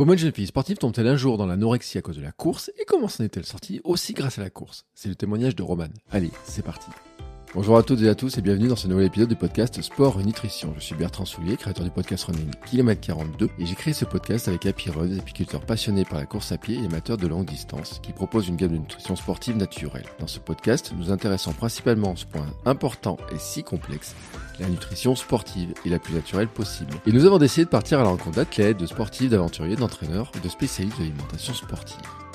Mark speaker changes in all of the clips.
Speaker 1: Comment une jeune fille sportive tombe-t-elle un jour dans l'anorexie à cause de la course et comment s'en est-elle sortie aussi grâce à la course? C'est le témoignage de Romane. Allez, c'est parti. Bonjour à toutes et à tous et bienvenue dans ce nouvel épisode du podcast Sport et Nutrition. Je suis Bertrand Soulier, créateur du podcast Running Kilomètre 42 et j'ai créé ce podcast avec Happy Run, des apiculteurs passionnés par la course à pied et amateurs de longue distance qui proposent une gamme de nutrition sportive naturelle. Dans ce podcast, nous nous intéressons principalement à ce point important et si complexe, la nutrition sportive est la plus naturelle possible. Et nous avons décidé de partir à la rencontre d'athlètes, de sportifs, d'aventuriers, d'entraîneurs et de spécialistes de l'alimentation sportive.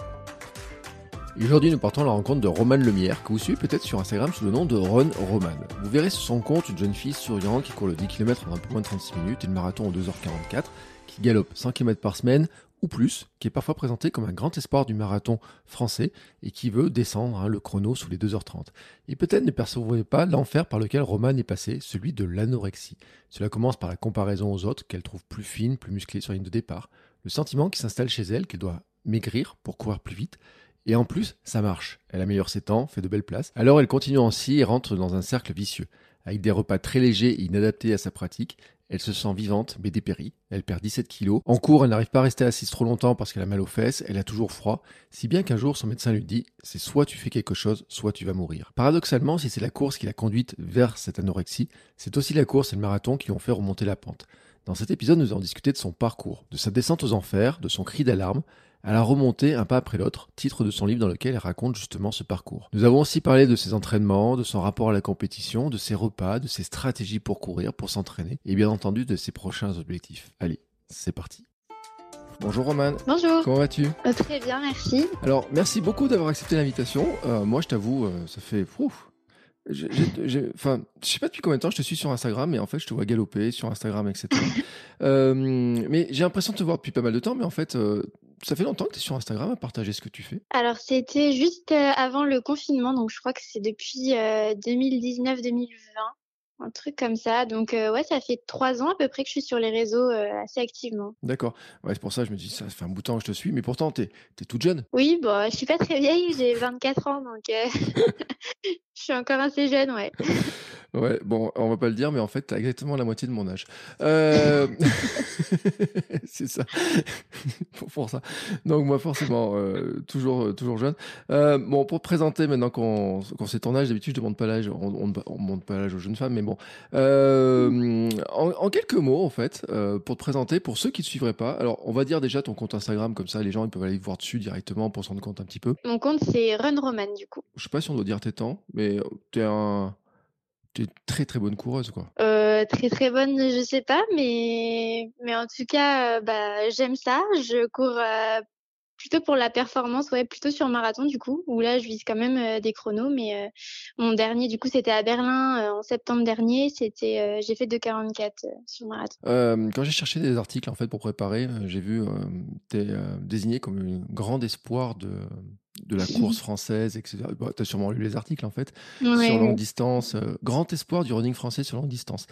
Speaker 1: Et aujourd'hui, nous partons à la rencontre de Romane Lemierre, que vous suivez peut-être sur Instagram sous le nom de Run Romane. Vous verrez sur son compte une jeune fille souriante qui court le 10 km en un peu moins de 36 minutes et le marathon en 2h44, qui galope 100 km par semaine ou plus, qui est parfois présenté comme un grand espoir du marathon français et qui veut descendre le chrono sous les 2h30. Et peut-être ne percevez pas l'enfer par lequel Romane est passée, celui de l'anorexie. Cela commence par la comparaison aux autres, qu'elle trouve plus fines, plus musclées sur la ligne de départ, le sentiment qui s'installe chez elle qu'elle doit maigrir pour courir plus vite. Et en plus, ça marche. Elle améliore ses temps, fait de belles places. Alors elle continue ainsi et rentre dans un cercle vicieux. Avec des repas très légers et inadaptés à sa pratique, elle se sent vivante mais dépérie. Elle perd 17 kilos. En cours, elle n'arrive pas à rester assise trop longtemps parce qu'elle a mal aux fesses, elle a toujours froid. Si bien qu'un jour, son médecin lui dit « c'est soit tu fais quelque chose, soit tu vas mourir ». Paradoxalement, si c'est la course qui l'a conduite vers cette anorexie, c'est aussi la course et le marathon qui l'ont fait remonter la pente. Dans cet épisode, nous allons discuter de son parcours, de sa descente aux enfers, de son cri d'alarme, à la remontée un pas après l'autre, titre de son livre dans lequel elle raconte justement ce parcours. Nous avons aussi parlé de ses entraînements, de son rapport à la compétition, de ses repas, de ses stratégies pour courir, pour s'entraîner, et bien entendu de ses prochains objectifs. Allez, c'est parti. Bonjour Romane.
Speaker 2: Bonjour.
Speaker 1: Comment vas-tu?
Speaker 2: Très bien, merci.
Speaker 1: Alors, merci beaucoup d'avoir accepté l'invitation. Moi, je t'avoue, ça fait... je sais pas depuis combien de temps je te suis sur Instagram, mais en fait, je te vois galoper sur Instagram, etc. Mais j'ai l'impression de te voir depuis pas mal de temps, mais en fait, ça fait longtemps que tu es sur Instagram à partager ce que tu fais.
Speaker 2: Alors, c'était juste avant le confinement, donc je crois que c'est depuis 2019-2020, un truc comme ça. Donc, ouais, ça fait 3 ans à peu près que je suis sur les réseaux assez activement.
Speaker 1: D'accord. Ouais, c'est pour ça que je me dis, ça fait un bout de temps que je te suis, mais pourtant, t'es toute jeune.
Speaker 2: Oui, bon, je suis pas très vieille, j'ai 24 ans, donc je suis encore assez jeune, ouais.
Speaker 1: Ouais, bon, on va pas le dire, mais en fait, t'as exactement la moitié de mon âge. Euh, C'est ça. Pour ça. Donc moi, forcément, toujours jeune. Bon, pour te présenter, maintenant qu'on sait ton âge, d'habitude, je demande pas l'âge, on demande pas l'âge aux jeunes femmes, mais bon. En quelques mots, en fait, pour te présenter, pour ceux qui ne te suivraient pas, alors on va dire déjà ton compte Instagram, comme ça, les gens ils peuvent aller voir dessus directement pour se rendre compte un petit peu.
Speaker 2: Mon compte, c'est Run Romane, du coup.
Speaker 1: Je sais pas si on doit dire tes temps, mais t'es une très très bonne coureuse, quoi.
Speaker 2: Très très bonne, je sais pas, mais en tout cas, bah, j'aime ça. Je cours plutôt pour la performance, ouais, plutôt sur marathon du coup, où là je vise quand même des chronos, mais mon dernier du coup c'était à Berlin en septembre dernier, j'ai fait 2,44 sur marathon.
Speaker 1: Quand j'ai cherché des articles en fait pour préparer, j'ai vu t'es désigné comme un grand espoir de la course française, etc. Bah, tu as sûrement lu les articles en fait sur
Speaker 2: Ouais,
Speaker 1: longue
Speaker 2: ouais.
Speaker 1: distance, grand espoir du running français sur longue distance.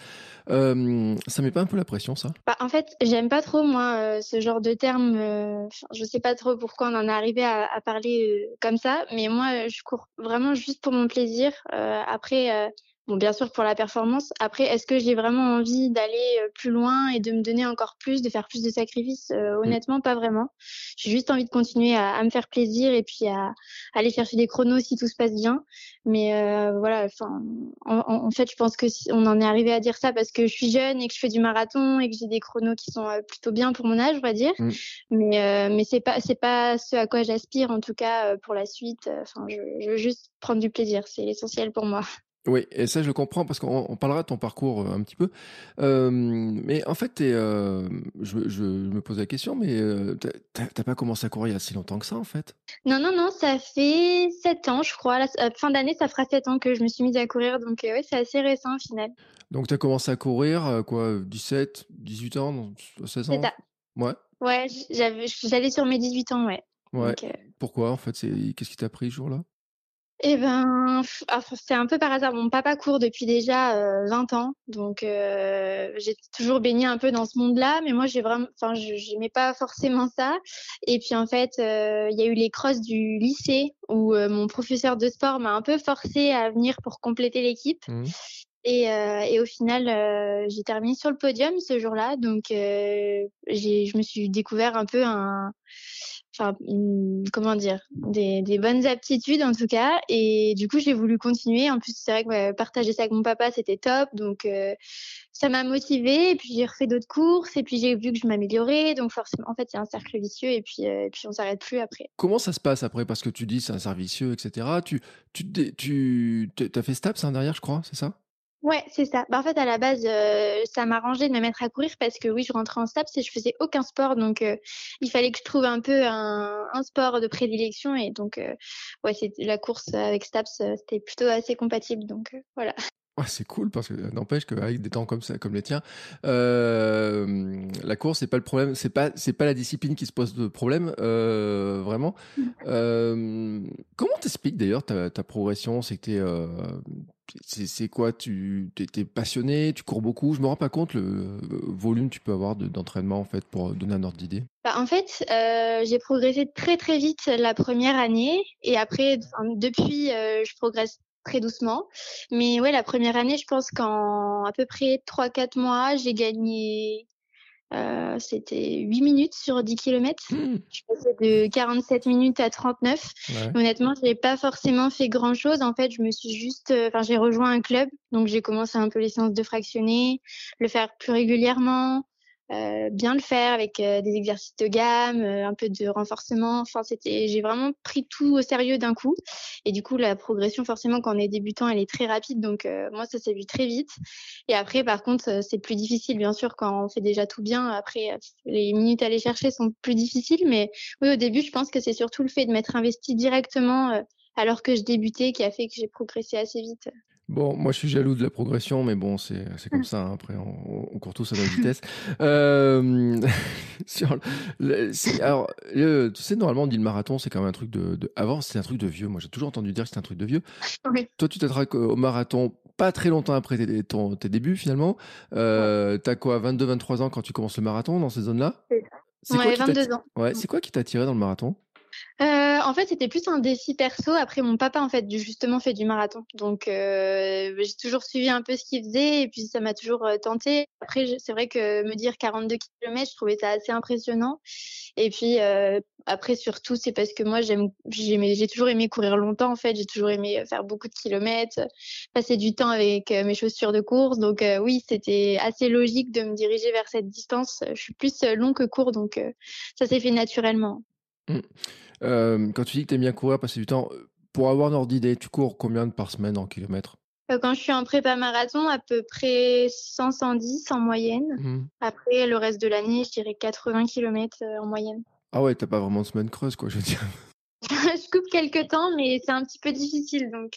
Speaker 1: Ça met pas un peu la pression ça?
Speaker 2: Bah, en fait, j'aime pas trop moi ce genre de terme. Je sais pas trop pourquoi on en est arrivé à parler comme ça, mais moi je cours vraiment juste pour mon plaisir. Après, bon, bien sûr pour la performance. Après, est-ce que j'ai vraiment envie d'aller plus loin et de me donner encore plus, de faire plus de sacrifices?
Speaker 1: Mmh.
Speaker 2: Honnêtement, pas vraiment. J'ai juste envie de continuer à me faire plaisir et puis à aller chercher des chronos si tout se passe bien. Mais voilà, enfin, en fait, je pense que on en est arrivé à dire ça parce que je suis jeune et que je fais du marathon et que j'ai des chronos qui sont plutôt bien pour mon âge, on va dire.
Speaker 1: Mmh.
Speaker 2: Mais c'est pas ce à quoi j'aspire en tout cas pour la suite. Enfin, je veux juste prendre du plaisir, c'est l'essentiel pour moi.
Speaker 1: Oui, et ça je le comprends parce qu'on parlera de ton parcours un petit peu. Mais en fait, je me pose la question, mais t'as pas commencé à courir il y a si longtemps que ça en fait?
Speaker 2: Non, non, non, ça fait 7 ans, je crois. Fin d'année, ça fera 7 ans que je me suis mise à courir, donc ouais, c'est assez récent au final.
Speaker 1: Donc tu as commencé à courir, quoi, 17, 18 ans, non, 16
Speaker 2: C'est
Speaker 1: ans?
Speaker 2: ça.
Speaker 1: Ouais,
Speaker 2: Ouais, j'allais sur mes 18 ans, ouais.
Speaker 1: ouais.
Speaker 2: Donc,
Speaker 1: Pourquoi en fait? Qu'est-ce qui t'a pris ce jour-là?
Speaker 2: eh ben, c'est un peu par hasard. Mon papa court depuis déjà 20 ans, donc j'ai toujours baigné un peu dans ce monde-là, mais moi j'aimais pas forcément ça. Et puis en fait, il y a eu les crosses du lycée où mon professeur de sport m'a un peu forcée à venir pour compléter l'équipe.
Speaker 1: Mmh.
Speaker 2: Et au final, j'ai terminé sur le podium ce jour-là. Donc, je me suis découvert un peu comment dire, des bonnes aptitudes en tout cas. Et du coup, j'ai voulu continuer. En plus, c'est vrai que partager ça avec mon papa, c'était top. Donc, ça m'a motivée. Et puis, j'ai refait d'autres courses. Et puis, j'ai vu que je m'améliorais. Donc, forcément, en fait, il y a un cercle vicieux. Et puis on s'arrête plus après.
Speaker 1: Comment ça se passe après? Parce que tu dis c'est un cercle vicieux, et cetera. Tu as fait STAPS, hein, derrière, je crois, c'est ça?
Speaker 2: Ouais, c'est ça. Bah, en fait, à la base, ça m'arrangeait de me mettre à courir parce que oui, je rentrais en STAPS et je faisais aucun sport. Donc, il fallait que je trouve un peu un sport de prédilection. Et donc, ouais, la course avec STAPS, c'était plutôt assez compatible. Donc, voilà.
Speaker 1: Ouais, c'est cool parce que n'empêche qu'avec des temps comme ça, comme les tiens, la course, c'est pas le problème, c'est pas la discipline qui se pose de problème, vraiment. Comment t'expliques d'ailleurs ta progression? C'est que c'est quoi? T'es passionné, tu cours beaucoup. Je me rends pas compte le volume que tu peux avoir d'entraînement en fait pour donner un ordre d'idée.
Speaker 2: Bah, en fait, j'ai progressé très, très vite la première année et après, enfin, depuis, je progresse très doucement. Mais ouais, la première année, je pense qu'en à peu près 3-4 mois, j'ai gagné, c'était 8 minutes sur 10 kilomètres.
Speaker 1: Mmh.
Speaker 2: Je suis passée de 47 minutes à 39.
Speaker 1: Ouais.
Speaker 2: Honnêtement, j'ai pas forcément fait grand-chose. En fait, je me suis juste, enfin, j'ai rejoint un club, donc j'ai commencé un peu les séances de fractionné, le faire plus régulièrement, bien le faire avec des exercices de gamme, un peu de renforcement. Enfin, j'ai vraiment pris tout au sérieux d'un coup. Et du coup, la progression, forcément, quand on est débutant, elle est très rapide. Donc, moi, ça s'est vu très vite. Et après, par contre, c'est plus difficile, bien sûr, quand on fait déjà tout bien. Après, les minutes à aller chercher sont plus difficiles. Mais oui, au début, je pense que c'est surtout le fait de m'être investi directement alors que je débutais qui a fait que j'ai progressé assez vite.
Speaker 1: Bon, moi je suis jaloux de la progression, mais bon, c'est comme ça, hein, après on court tous à notre vitesse. Hem, sur alors, tu sais, normalement, on dit le marathon, c'est quand même un truc avant, c'est un truc de vieux. Moi, j'ai toujours entendu dire que c'était un truc de vieux.
Speaker 2: Oui,
Speaker 1: Toi, tu t'attraques au marathon pas très longtemps après tes débuts, finalement.
Speaker 2: ouais,
Speaker 1: Tu quoi, 22-23 ans quand tu commences le marathon, dans ces zones-là?
Speaker 2: c'est ça.
Speaker 1: C'est quoi
Speaker 2: Ouais,
Speaker 1: qui t'a
Speaker 2: 22 ans.
Speaker 1: ouais, c'est quoi qui t'a attiré dans le marathon?
Speaker 2: En fait, c'était plus un défi perso. Après, mon papa, en fait, justement, fait du marathon. Donc, j'ai toujours suivi un peu ce qu'il faisait et puis ça m'a toujours tentée. Après, c'est vrai que me dire 42 kilomètres, je trouvais ça assez impressionnant. Et puis, après, surtout, c'est parce que moi, j'ai toujours aimé courir longtemps, en fait. J'ai toujours aimé faire beaucoup de kilomètres, passer du temps avec mes chaussures de course. Donc, oui, c'était assez logique de me diriger vers cette distance. Je suis plus long que court, donc ça s'est fait naturellement.
Speaker 1: Mmh. Quand tu dis que tu aimes bien courir, passer du temps, pour avoir un ordre d'idée, tu cours combien de par semaine en kilomètres?
Speaker 2: Quand je suis en prépa marathon, à peu près 100-110 en moyenne.
Speaker 1: Mmh.
Speaker 2: Après, le reste de l'année, je dirais 80 kilomètres en moyenne.
Speaker 1: Ah ouais, tu pas vraiment de semaine creuse, quoi, je veux dire.
Speaker 2: Je coupe quelques temps, mais c'est un petit peu difficile, donc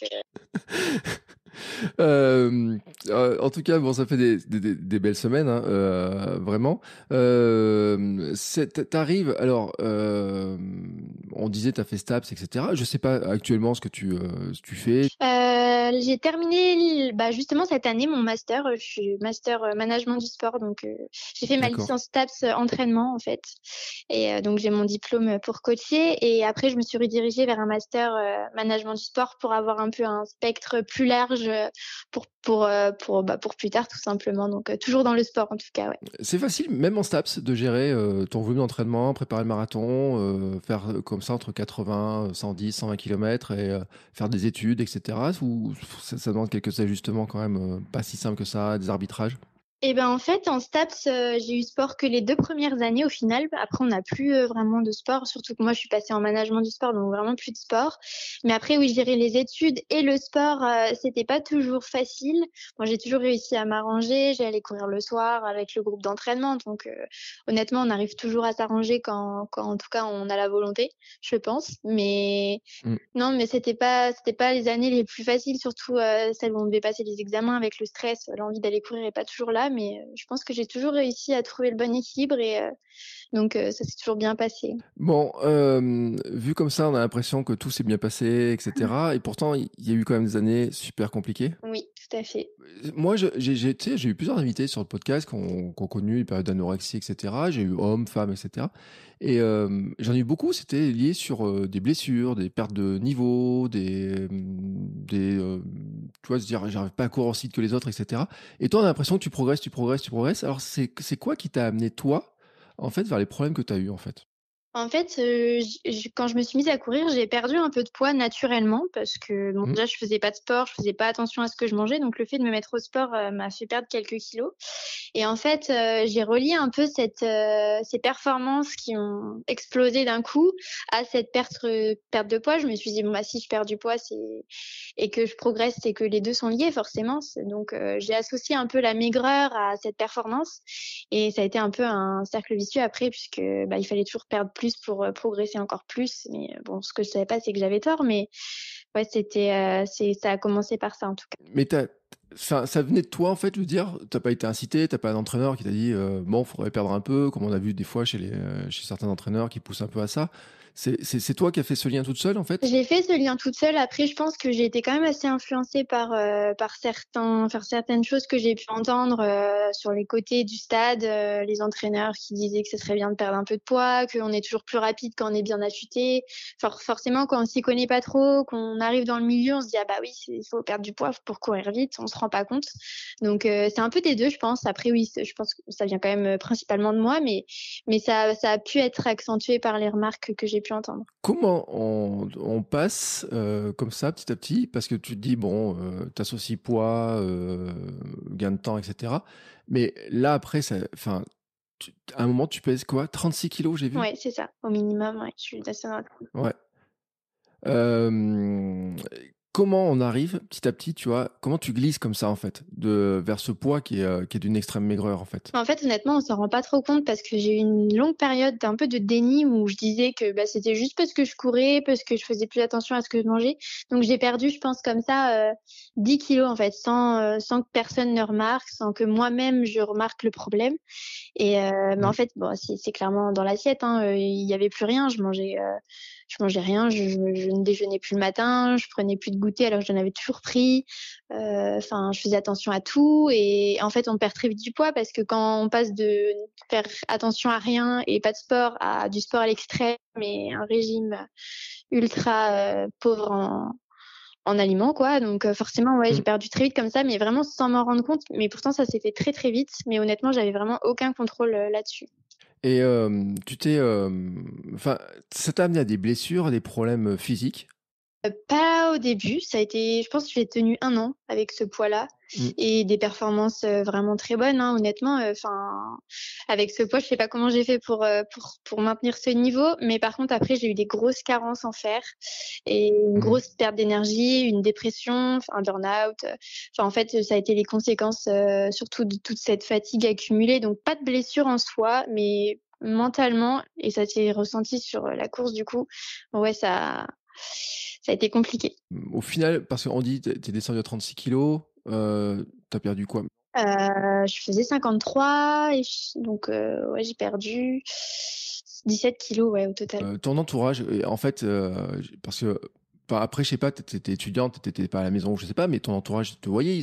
Speaker 1: Hem, en tout cas, bon, ça fait des belles semaines, hein, vraiment. C'est tu alors, on disait tu as fait STAPS et cetera. Je sais pas actuellement ce que tu fais.
Speaker 2: J'ai terminé bah, justement cette année mon master, je suis master, management du sport, donc j'ai fait ma
Speaker 1: D'accord.
Speaker 2: licence TAPS entraînement en fait. Et donc j'ai mon diplôme pour coacher et après je me suis redirigée vers un master, management du sport pour avoir un peu un spectre plus large, pour plus tard tout simplement, donc toujours dans le sport en tout cas, ouais.
Speaker 1: C'est facile, même en STAPS, de gérer, ton volume d'entraînement, préparer le marathon, faire, comme ça entre 80, 110, 120 kilomètres et faire des études et cetera? Ou ça demande quelques ajustements quand même, pas si simple que ça, des arbitrages?
Speaker 2: Et ben, en fait, en STAPS, j'ai eu sport que les 2 premières années au final. Après, on n'a plus, vraiment de sport, surtout que moi, je suis passée en management du sport, donc vraiment plus de sport. Mais après, oui, gérer les études et le sport, c'était pas toujours facile. Moi, j'ai toujours réussi à m'arranger. J'allais courir le soir avec le groupe d'entraînement, donc honnêtement, on arrive toujours à s'arranger quand en tout cas, on a la volonté, je pense. Mais
Speaker 1: Mmh.
Speaker 2: non, mais c'était pas les années les plus faciles, surtout, celles où on devait passer les examens avec le stress, l'envie d'aller courir est pas toujours là, mais je pense que j'ai toujours réussi à trouver le bon équilibre Donc ça s'est toujours bien passé.
Speaker 1: Bon, vu comme ça, on a l'impression que tout s'est bien passé, et cetera et pourtant, il y a eu quand même des années super compliquées.
Speaker 2: Oui, tout à fait.
Speaker 1: Moi, tu sais, j'ai eu plusieurs invités sur le podcast qui ont connu les périodes d'anorexie, et cetera. J'ai eu hommes, femmes, et cetera et j'en ai eu beaucoup, c'était lié sur, des blessures, des pertes de niveau, tu vois, se dire: «J'arrive pas à courir aussi vite que les autres», et cetera et toi, on a l'impression que tu progresses, tu progresses, tu progresses. Alors c'est quoi qui t'a amené toi, en fait, vers les problèmes que tu as eus, en fait?
Speaker 2: En fait, quand je me suis mise à courir, j'ai perdu un peu de poids naturellement parce que bon,
Speaker 1: Mmh.
Speaker 2: déjà je faisais pas de sport, je faisais pas attention à ce que je mangeais, donc le fait de me mettre au sport, m'a fait perdre quelques kilos et en fait, j'ai relié un peu ces performances qui ont explosé d'un coup à cette perte de poids. Je me suis dit: «Bon, bah, si je perds du poids, c'est et que je progresse, c'est que les 2 sont liés forcément». C'est donc j'ai associé un peu la maigreur à cette performance et ça a été un peu un cercle vicieux après puisque, bah, il fallait toujours perdre plus pour, progresser encore plus. Mais, bon, ce que je savais pas, c'est que j'avais tort, mais ouais, ça a commencé par ça, en tout cas.
Speaker 1: Mais enfin, ça venait de toi, en fait, je veux dire? Tu pas été incité, t'as pas un entraîneur qui t'a dit, «Bon, faudrait perdre un peu», comme on a vu des fois chez certains entraîneurs qui poussent un peu à ça. C'est toi qui as fait ce lien toute seule, en fait?
Speaker 2: J'ai fait ce lien toute seule. Après, je pense que j'ai été quand même assez influencée par certaines choses que j'ai pu entendre, sur les côtés du stade, les entraîneurs qui disaient que ce serait bien de perdre un peu de poids, qu'on est toujours plus rapide quand on est bien affûté. Forcément, quand on s'y connaît pas trop, qu'on arrive dans le milieu, on se dit: «Ah bah oui, il faut perdre du poids pour courir vite», on se rend pas compte. Donc c'est un peu des 2, je pense. Après oui, je pense que ça vient quand même, principalement de moi, mais ça a pu être accentué par les remarques que j'ai pu entendre.
Speaker 1: Comment on passe, comme ça, petit à petit? Parce que tu te dis, bon, tu associes poids, gain de temps et cetera. Mais là, après, ça enfin, à un moment, tu pèses quoi? 36 kilos, j'ai vu?
Speaker 2: Ouais, c'est ça, au minimum, ouais, je suis assez d'accord.
Speaker 1: Ouais. Hem, comment on arrive petit à petit, tu vois? Comment tu glisses comme ça, en fait, vers ce poids qui est d'une extrême maigreur, en fait?
Speaker 2: En fait, honnêtement, on s'en rend pas trop compte parce que j'ai eu une longue période d'un peu de déni où je disais que, bah, c'était juste parce que je courais, parce que je faisais plus attention à ce que je mangeais. Donc j'ai perdu, je pense comme ça, 10 kilos en fait, sans que personne ne remarque, sans que moi-même je remarque le problème et mais en
Speaker 1: Mmh.
Speaker 2: fait, bon, c'est clairement dans l'assiette, hein, il y avait plus rien. Je mangeais rien, je ne déjeunais plus le matin, je prenais plus de goûter alors que j'en avais toujours pris. Enfin, je faisais attention à tout et en fait, on perd très vite du poids parce que quand on passe de faire attention à rien et pas de sport à du sport à l'extrême et un régime ultra, pauvre en aliments quoi, donc forcément, ouais, j'ai
Speaker 1: Mmh.
Speaker 2: perdu très vite comme ça, mais vraiment sans m'en rendre compte. Mais pourtant ça s'est fait très, très vite, mais honnêtement, j'avais vraiment aucun contrôle, là-dessus.
Speaker 1: Et enfin, ça t'a amené à des blessures, à des problèmes, physiques?
Speaker 2: Pas au début, ça a été je pense que j'ai tenu 1 an avec ce poids-là
Speaker 1: Mmh.
Speaker 2: et des performances, vraiment très bonnes, hein, honnêtement, enfin, avec ce poids, je sais pas comment j'ai fait pour maintenir ce niveau, mais par contre après j'ai eu des grosses carences en fer et une
Speaker 1: Mmh.
Speaker 2: grosse perte d'énergie, une dépression, enfin un burn-out, enfin en fait, ça a été les conséquences, surtout de toute cette fatigue accumulée, donc pas de blessure en soi, mais mentalement et ça s'est ressenti sur, la course du coup. Ouais, ça a été compliqué.
Speaker 1: Au final, parce qu'on dit tu es descendu à 36 kilogrammes, tu perdu quoi?
Speaker 2: Je faisais 53 et donc ouais, j'ai perdu 17 kilos, ouais, au total.
Speaker 1: Ton entourage, en fait, parce que, enfin, après, je sais pas, tu étais étudiante, tu étais pas à la maison, je sais pas, mais ton entourage te voyait,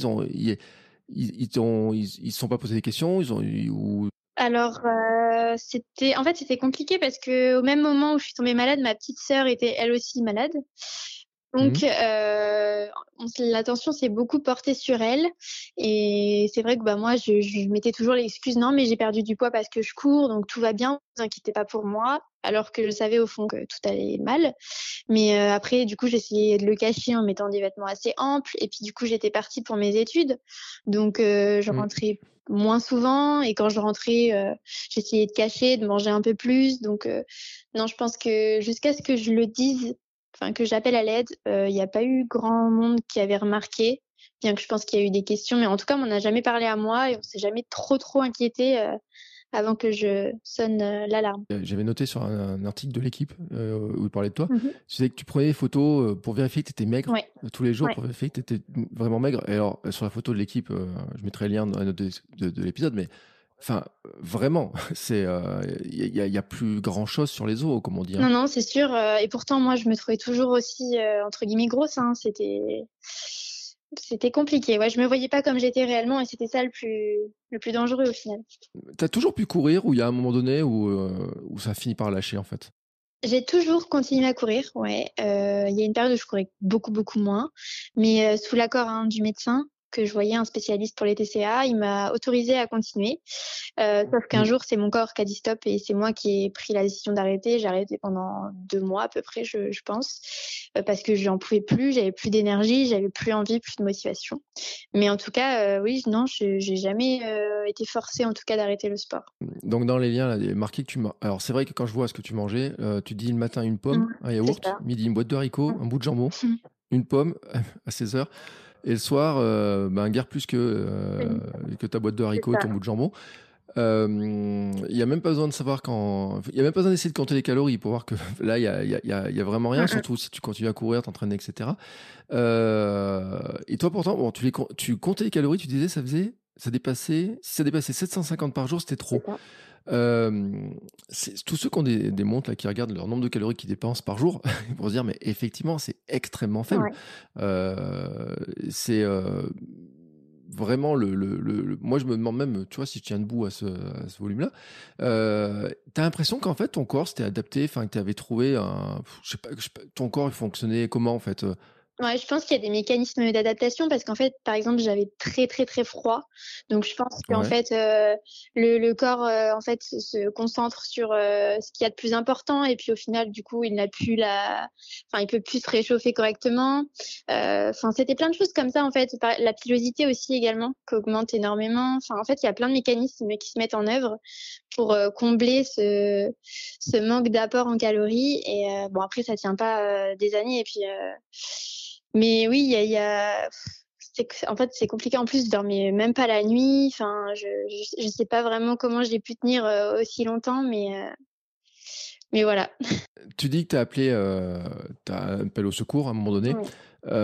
Speaker 1: ils se sont pas posé des questions, ils ont eu ou
Speaker 2: Alors, c'était compliqué parce qu'au même moment où je suis tombée malade, ma petite sœur était elle aussi malade.
Speaker 1: mmh,
Speaker 2: Donc, l'attention s'est beaucoup portée sur elle et c'est vrai que, bah, moi, je mettais toujours l'excuse: «Non, mais j'ai perdu du poids parce que je cours, donc tout va bien, vous inquiétez pas pour moi», alors que je savais au fond que tout allait mal. Mais, après, du coup, j'essayais de le cacher en mettant des vêtements assez amples et puis, du coup, j'étais partie pour mes études. Donc, je
Speaker 1: mmh.
Speaker 2: rentrais moins souvent et quand je rentrais, j'essayais de cacher, de manger un peu plus. Donc, non, je pense que jusqu'à ce que je le dise, enfin que j'appelle à l'aide, il y a pas eu grand monde qui avait remarqué, bien que je pense qu'il y a eu des questions, mais en tout cas, on m'en a jamais parlé à moi et on s'est jamais trop inquiété, avant que je sonne, l'alarme.
Speaker 1: J'avais noté sur un article de l'Équipe, où il parlait de toi.
Speaker 2: Mmh mh.
Speaker 1: Tu disais que tu prenais des photos, pour vérifier que tu étais maigre,
Speaker 2: Ouais,
Speaker 1: tous les jours
Speaker 2: ouais.
Speaker 1: pour vérifier que tu étais vraiment maigre et alors, sur la photo de l'Équipe, je mettrai le lien dans la note de l'épisode, mais Enfin, vraiment, il y a plus grand-chose sur les os, comme on dit, hein.
Speaker 2: Non, non, c'est sûr, et pourtant moi je me trouvais toujours aussi, entre guillemets «grosse», hein. C'était compliqué. Ouais, je me voyais pas comme j'étais réellement et c'était ça le plus dangereux au final.
Speaker 1: Tu toujours pu courir ou il y a un moment donné où ça finit par lâcher, en fait?
Speaker 2: J'ai toujours continué à courir, ouais, il y a une période où je courais beaucoup, beaucoup moins, mais sous l'accord, hein, du médecin que je voyais, un spécialiste pour les TCA, il m'a autorisée à continuer. Sauf qu'un
Speaker 1: Mmh.
Speaker 2: jour, c'est mon corps qui a dit stop et c'est moi qui ai pris la décision d'arrêter. J'ai arrêté pendant 2 mois à peu près, je pense, parce que j'en pouvais plus, j'avais plus d'énergie, j'avais plus envie, plus de motivation. Mais en tout cas, oui, non, j'ai jamais, été forcée en tout cas d'arrêter le sport.
Speaker 1: Donc dans les liens, là, il est marqué que tu manges. Alors c'est vrai que quand je vois ce que tu mangeais, tu dis le matin une pomme,
Speaker 2: Mmh,
Speaker 1: un
Speaker 2: c'est
Speaker 1: yaourt,
Speaker 2: ça.
Speaker 1: midi une boîte de haricots, un bout de jambon,
Speaker 2: Mmh.
Speaker 1: une pomme à 16 heures, et le soir, ben, guère plus que ta boîte de
Speaker 2: C'est
Speaker 1: haricots et
Speaker 2: ça.
Speaker 1: ton bout de jambon. Il y a même pas besoin de savoir quand. Il y a même pas besoin d'essayer de compter les calories pour voir que là, il y a vraiment rien,
Speaker 2: Mmh mh.
Speaker 1: surtout si tu continues à courir, t'entraîner, etc. Et toi, pourtant, bon, tu comptais les calories, tu disais, si ça dépassait 750 par jour, c'était
Speaker 2: C'est
Speaker 1: trop.
Speaker 2: ça.
Speaker 1: Tous ceux qui ont des montres là, qui regardent leur nombre de calories qu'ils dépensent par jour, pour se dire, mais effectivement, c'est extrêmement faible.
Speaker 2: Ouais.
Speaker 1: C'est vraiment moi, je me demande même, tu vois, si je tiens debout à ce volume-là, t'as l'impression qu'en fait, ton corps s'était adapté, enfin, que tu avais trouvé je sais pas, ton corps, il fonctionnait comment, en fait?
Speaker 2: Ouais, je pense qu'il y a des mécanismes d'adaptation parce qu'en fait, par exemple, j'avais très, très, très froid. Donc je pense qu'en
Speaker 1: Ouais.
Speaker 2: fait, le corps, en fait, se concentre sur, ce qu'il y a de plus important et puis au final, du coup, il peut plus se réchauffer correctement. Enfin, c'était plein de choses comme ça, en fait. La pilosité aussi également, qui augmente énormément. Enfin, en fait, il y a plein de mécanismes qui se mettent en œuvre pour, combler ce manque d'apport en calories et bon après ça tient pas, des années et puis, mais oui, il y a en fait, c'est compliqué. En plus, je dormais même pas la nuit. Enfin, je sais pas vraiment comment j'ai pu tenir, aussi longtemps, mais voilà.
Speaker 1: Tu dis que tu as appelé au secours à un moment donné.
Speaker 2: Ouais.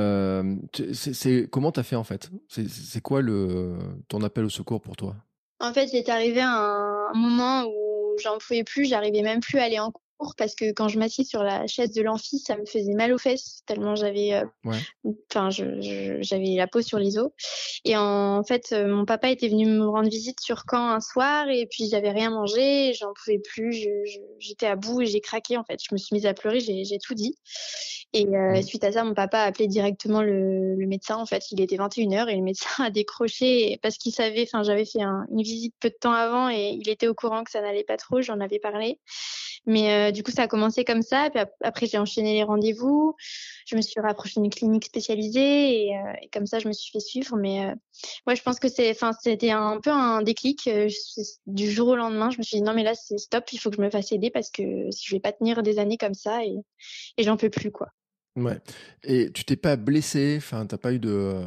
Speaker 1: Comment tu as fait, en fait? C'est quoi ton appel au secours pour toi?
Speaker 2: En fait, il est arrivé un moment où j'en pouvais plus, j'arrivais même plus à aller en cours parce que quand je m'assis sur la chaise de l'amphi, ça me faisait mal aux fesses tellement
Speaker 1: Ouais.
Speaker 2: j'avais la peau sur les os et en fait, mon papa était venu me rendre visite sur Caen un soir et puis j'avais rien mangé, j'en pouvais plus, j'étais à bout et j'ai craqué en fait. Je me suis mise à pleurer, j'ai tout dit et
Speaker 1: Mmh.
Speaker 2: suite à ça, mon papa a appelé directement le médecin. En fait, il était 21 heures et le médecin a décroché parce qu'il savait, enfin, j'avais fait une visite peu de temps avant et il était au courant que ça n'allait pas trop, j'en avais parlé. Mais du coup, ça a commencé comme ça. Puis après, j'ai enchaîné les rendez-vous. Je me suis rapprochée d'une clinique spécialisée et comme ça, je me suis fait suivre. Mais ouais, je pense que c'était un peu un déclic. Du jour au lendemain, je me suis dit non, mais là, c'est stop. Il faut que je me fasse aider parce que si je vais pas tenir des années comme ça et j'en peux plus, quoi.
Speaker 1: Ouais, et tu t'es pas blessé? Enfin, t'as pas eu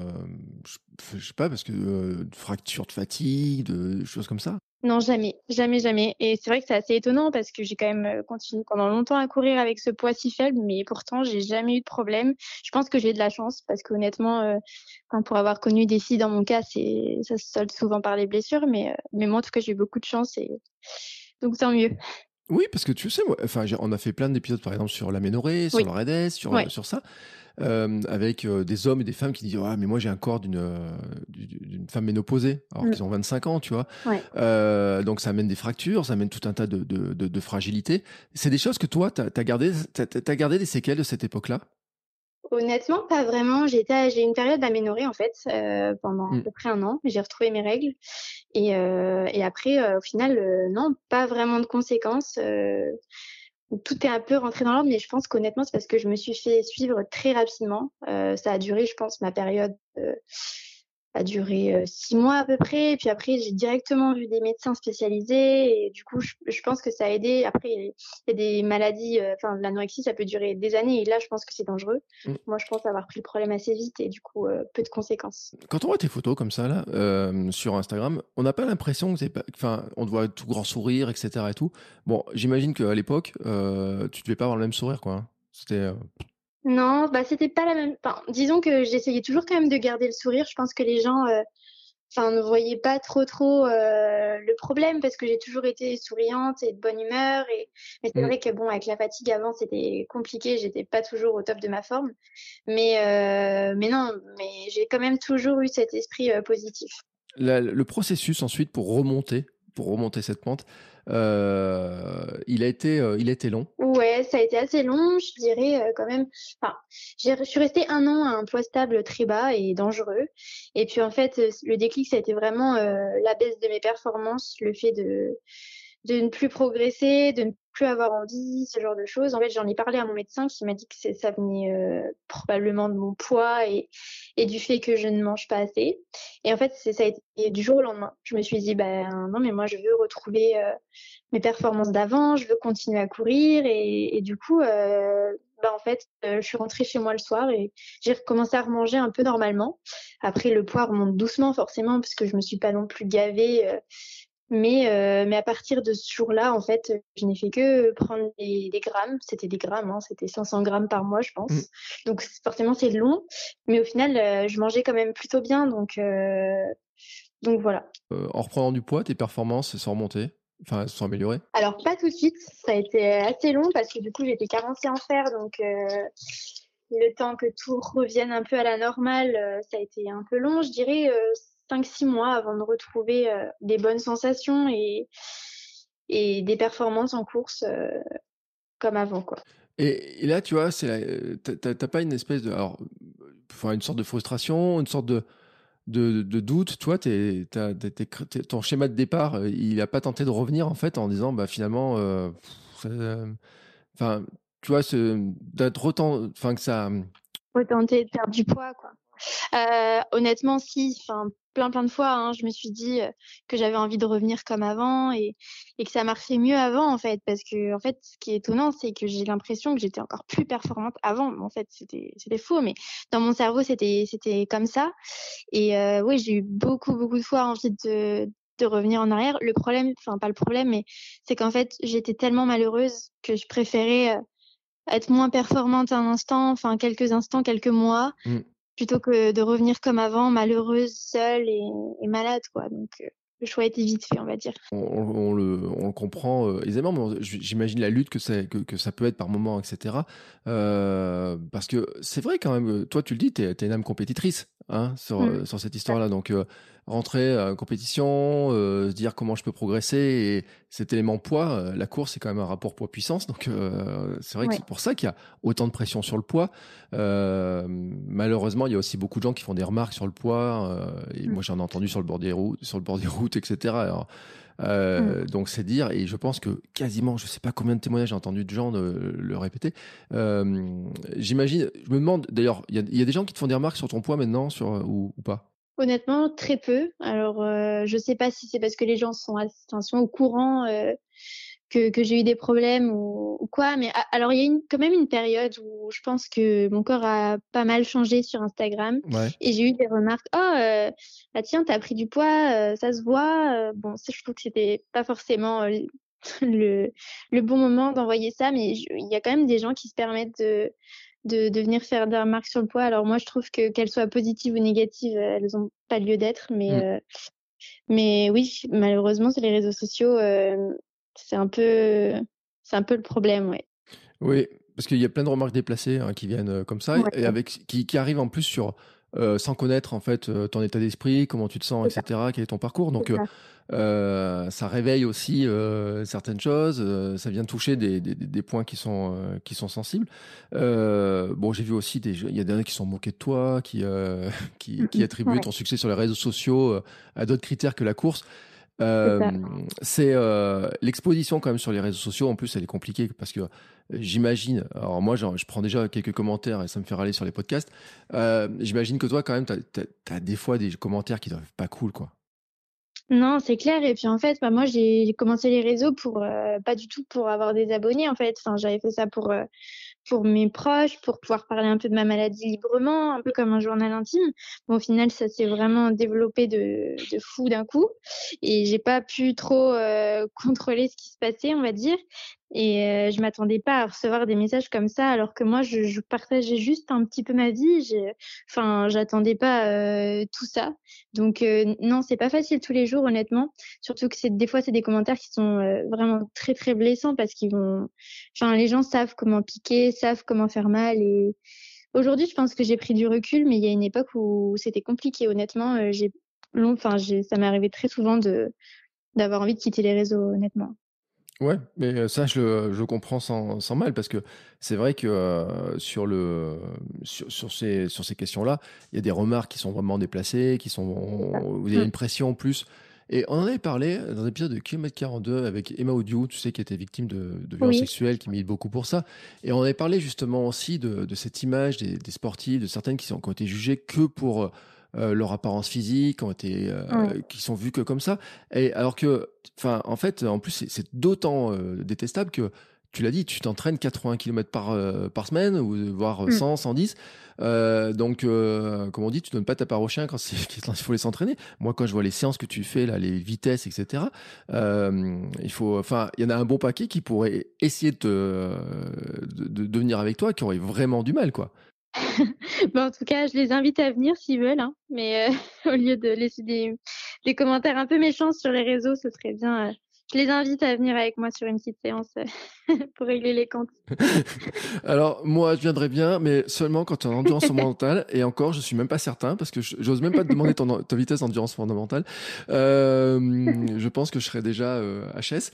Speaker 1: je sais pas, parce que, de fracture de fatigue, de choses comme ça?
Speaker 2: Non, jamais, jamais, jamais. Et c'est vrai que c'est assez étonnant parce que j'ai quand même continué pendant longtemps à courir avec ce poids si faible, mais pourtant j'ai jamais eu de problème. Je pense que j'ai de la chance parce qu'honnêtement, enfin, pour avoir connu des filles dans mon cas, ça se solde souvent par les blessures, mais moi en tout cas j'ai eu beaucoup de chance et donc tant mieux.
Speaker 1: Oui, parce que tu sais, moi, enfin, on a fait plein d'épisodes, par exemple, sur l'aménorrhée, sur
Speaker 2: Oui,
Speaker 1: le REDES, sur,
Speaker 2: ouais.
Speaker 1: sur ça, avec des hommes et des femmes qui disent: «Ah, mais moi, j'ai un corps d'une femme ménopausée», alors
Speaker 2: Mm.
Speaker 1: qu'ils ont 25 ans, tu vois.
Speaker 2: Ouais.
Speaker 1: Donc, ça amène des fractures, ça amène tout un tas de fragilités. C'est des choses que toi, t'as gardé des séquelles de cette époque-là?
Speaker 2: Honnêtement, pas vraiment. J'ai eu une période d'aménorrhée en fait, pendant à
Speaker 1: Mmh.
Speaker 2: peu près 1 an. J'ai retrouvé mes règles et après, au final, non, pas vraiment de conséquences, tout est un peu rentré dans l'ordre, mais je pense qu'honnêtement, c'est parce que je me suis fait suivre très rapidement. Ça a duré, je pense, ma période, a duré, 6 mois à peu près et puis après j'ai directement vu des médecins spécialisés et du coup je pense que ça a aidé. Après il y a des maladies, enfin l'anorexie ça peut durer des années et là je pense que c'est dangereux.
Speaker 1: Mmh.
Speaker 2: Moi je pense avoir pris le problème assez vite et du coup, peu de conséquences.
Speaker 1: Quand on voit tes photos comme ça là, sur Instagram, on n'a pas l'impression que c'est pas, enfin, on te voit tout grand sourire, et cetera et tout. Bon, j'imagine qu'à l'époque, tu devais pas avoir le même sourire, quoi, hein? C'était,
Speaker 2: Non, bah, c'était pas la même, enfin disons que j'essayais toujours quand même de garder le sourire. Je pense que les gens, enfin, ne voyait pas trop le problème parce que j'ai toujours été souriante et de bonne humeur. Mais c'est
Speaker 1: Mmh.
Speaker 2: vrai que bon, avec la fatigue avant, c'était compliqué. J'étais pas toujours au top de ma forme. Mais non, mais j'ai quand même toujours eu cet esprit positif.
Speaker 1: Le processus ensuite pour remonter cette pente, il a été long?
Speaker 2: Ouais, ça a été assez long, je dirais, quand même. Enfin, je suis restée 1 an à un poids stable très bas et dangereux. Et puis en fait, le déclic, ça a été vraiment la baisse de mes performances, le fait de ne plus progresser, de ne plus avoir envie, ce genre de choses. En fait, j'en ai parlé à mon médecin qui m'a dit que ça venait probablement de mon poids et du fait que je ne mange pas assez. Et en fait, ça a été du jour au lendemain. Je me suis dit, ben non, mais moi, je veux retrouver mes performances d'avant, je veux continuer à courir. Et du coup, en fait, je suis rentrée chez moi le soir et j'ai recommencé à remanger un peu normalement. Après, le poids remonte doucement, forcément, parce que je me suis pas non plus gavée. Mais à partir de ce jour-là, en fait, je n'ai fait que prendre des grammes. C'était des grammes, hein, c'était 500 grammes par mois, je
Speaker 1: Mmh.
Speaker 2: pense. Donc forcément, c'est long. Mais au final, je mangeais quand même plutôt bien. Donc voilà.
Speaker 1: En reprenant du poids, tes performances se sont remontées? Enfin, elles se sont améliorées?
Speaker 2: Alors, pas tout de suite. Ça a été assez long parce que du coup, j'étais carencée en fer. Donc, le temps que tout revienne un peu à la normale, ça a été un peu long. Je dirais 5-6 mois avant de retrouver des bonnes sensations et des performances en course comme avant, quoi.
Speaker 1: Et là, tu vois, tu pas une espèce de alors, enfin, une sorte de frustration, une sorte de doute, toi, ton schéma de départ, il a pas tenté de revenir en fait en disant: «Bah, finalement, ça» enfin, tu vois, d'être autant enfin que ça,
Speaker 2: Retenter de perdre du poids, quoi. Honnêtement, si, enfin, plein de fois, hein, je me suis dit que j'avais envie de revenir comme avant et que ça marchait mieux avant, en fait. Parce que, en fait, ce qui est étonnant, c'est que j'ai l'impression que j'étais encore plus performante avant. En fait, c'était faux, mais dans mon cerveau, c'était comme ça. Et oui, j'ai eu beaucoup de fois envie de revenir en arrière. Le problème, enfin, pas le problème, mais c'est qu'en fait, j'étais tellement malheureuse que je préférais être moins performante un instant, enfin quelques instants, quelques mois,
Speaker 1: mmh.
Speaker 2: plutôt que de revenir comme avant, malheureuse, seule et malade, quoi. Donc, le choix a été vite fait, on va dire.
Speaker 1: On le comprend, aisément, mais j'imagine la lutte que ça peut être par moment et cetera. Parce que c'est vrai quand même, toi tu le dis, tu es une âme compétitrice, hein,
Speaker 2: Mmh.
Speaker 1: sur cette
Speaker 2: Ouais.
Speaker 1: histoire-là. Donc, rentrer, en compétition, se dire: «Comment je peux progresser?» et cet élément poids, la course, c'est quand même un rapport poids-puissance. Donc, c'est vrai que
Speaker 2: Ouais.
Speaker 1: c'est pour ça qu'il y a autant de pression sur le poids. Malheureusement, il y a aussi beaucoup de gens qui font des remarques sur le poids, et
Speaker 2: Mmh.
Speaker 1: moi j'en ai entendu sur le bord des routes et cetera. Alors,
Speaker 2: Mmh.
Speaker 1: donc c'est dire et je pense que quasiment, je sais pas combien de témoignages j'ai entendu de gens le répéter. J'imagine je me demande d'ailleurs, il y a des gens qui te font des remarques sur ton poids maintenant ou pas?
Speaker 2: Honnêtement, très peu. Alors, je sais pas si c'est parce que les gens enfin, sont au courant, que j'ai eu des problèmes ou quoi, mais alors il y a quand même une période où je pense que mon corps a pas mal changé sur Instagram
Speaker 1: Ouais.
Speaker 2: et j'ai eu des remarques: «Oh, bah, tiens, tu as pris du poids, ça se voit», bon, ça, je trouve que c'était pas forcément, le le bon moment d'envoyer ça, mais il y a quand même des gens qui se permettent de venir faire des remarques sur le poids. Alors moi, je trouve que qu'elles soient positives ou négatives, elles ont pas lieu d'être,
Speaker 1: Mmh.
Speaker 2: mais oui, malheureusement, sur les réseaux sociaux, c'est un peu c'est un peu le problème, ouais.
Speaker 1: Oui, parce qu'il y a plein de remarques déplacées, hein, qui viennent, comme ça et
Speaker 2: Ouais,
Speaker 1: avec qui arrivent en plus sans connaître en fait, ton état d'esprit, comment tu te sens et
Speaker 2: c'est ça,
Speaker 1: cetera, quel est ton parcours
Speaker 2: c'est
Speaker 1: donc
Speaker 2: ça.
Speaker 1: ça réveille aussi, certaines choses, ça vient toucher des points qui sont sensibles. Bon, j'ai vu aussi il y a des gens qui se sont moqués de toi,
Speaker 2: Mmh
Speaker 1: qui
Speaker 2: mh.
Speaker 1: attribuaient
Speaker 2: Ouais,
Speaker 1: ton succès sur les réseaux sociaux, à d'autres critères que la course.
Speaker 2: c'est ça.
Speaker 1: C'est, l'exposition quand même sur les réseaux sociaux, en plus, elle est compliquée parce que, j'imagine alors moi, je prends déjà quelques commentaires et ça me fait râler sur les podcasts. J'imagine que toi, quand même, tu as des fois des commentaires qui doivent être pas cool, quoi.
Speaker 2: Non, c'est clair et puis, en fait, bah, moi, j'ai commencé les réseaux pour, pas du tout pour avoir des abonnés, en fait. Enfin, j'avais fait ça pour mes proches, pour pouvoir parler un peu de ma maladie librement, un peu comme un journal intime. Bon, au final, ça s'est vraiment développé de fou d'un coup et j'ai pas pu trop, contrôler ce qui se passait, on va dire et je m'attendais pas à recevoir des messages comme ça alors que moi je partageais juste un petit peu ma vie. J'attendais pas, tout ça. Donc non, c'est pas facile tous les jours honnêtement, surtout que des fois, c'est des commentaires qui sont, vraiment très, très blessants parce les gens savent comment piquer, savent comment faire mal et aujourd'hui, je pense que j'ai pris du recul, mais il y a une époque où c'était compliqué honnêtement, ça m'est arrivé très souvent d'avoir envie de quitter les réseaux honnêtement.
Speaker 1: Ouais, mais ça, je comprends sans mal parce que c'est vrai que sur ces questions-là, il y a des remarques qui sont vraiment déplacées, où il y a
Speaker 2: Mmh.
Speaker 1: une pression en plus. Et on en avait parlé dans l'épisode de Kilomètre 42 avec Emma Audiou, tu sais, qui était victime de violences
Speaker 2: Oui,
Speaker 1: sexuelles, qui milite beaucoup pour ça. Et on avait parlé justement aussi de cette image des sportifs, de certaines qui ont été jugées que pour leur apparence physique,
Speaker 2: ouais.
Speaker 1: qui sont vues que comme ça. Et alors que, enfin, en fait, en plus, c'est d'autant détestable que, tu l'as dit, tu t'entraînes 80 km par semaine, ou voire
Speaker 2: Mmh.
Speaker 1: 100, 110. Donc, comme on dit, tu donnes pas ta part au chien quand il faut les s'entraîner. Moi, quand je vois les séances que tu fais, là, les vitesses, etc., il y en a un bon paquet qui pourrait essayer de venir avec toi, qui aurait vraiment du mal, quoi.
Speaker 2: Bah, en tout cas, je les invite à venir s'ils veulent, hein, mais au lieu de laisser des commentaires un peu méchants sur les réseaux, ce serait bien, je les invite à venir avec moi sur une petite séance, pour régler les comptes.
Speaker 1: Alors, moi, je viendrais bien, mais seulement quand tu es en endurance fondamentale. Et encore, je suis même pas certain, parce que j'ose même pas te demander ta vitesse d'endurance fondamentale. Je pense que je serais déjà HS.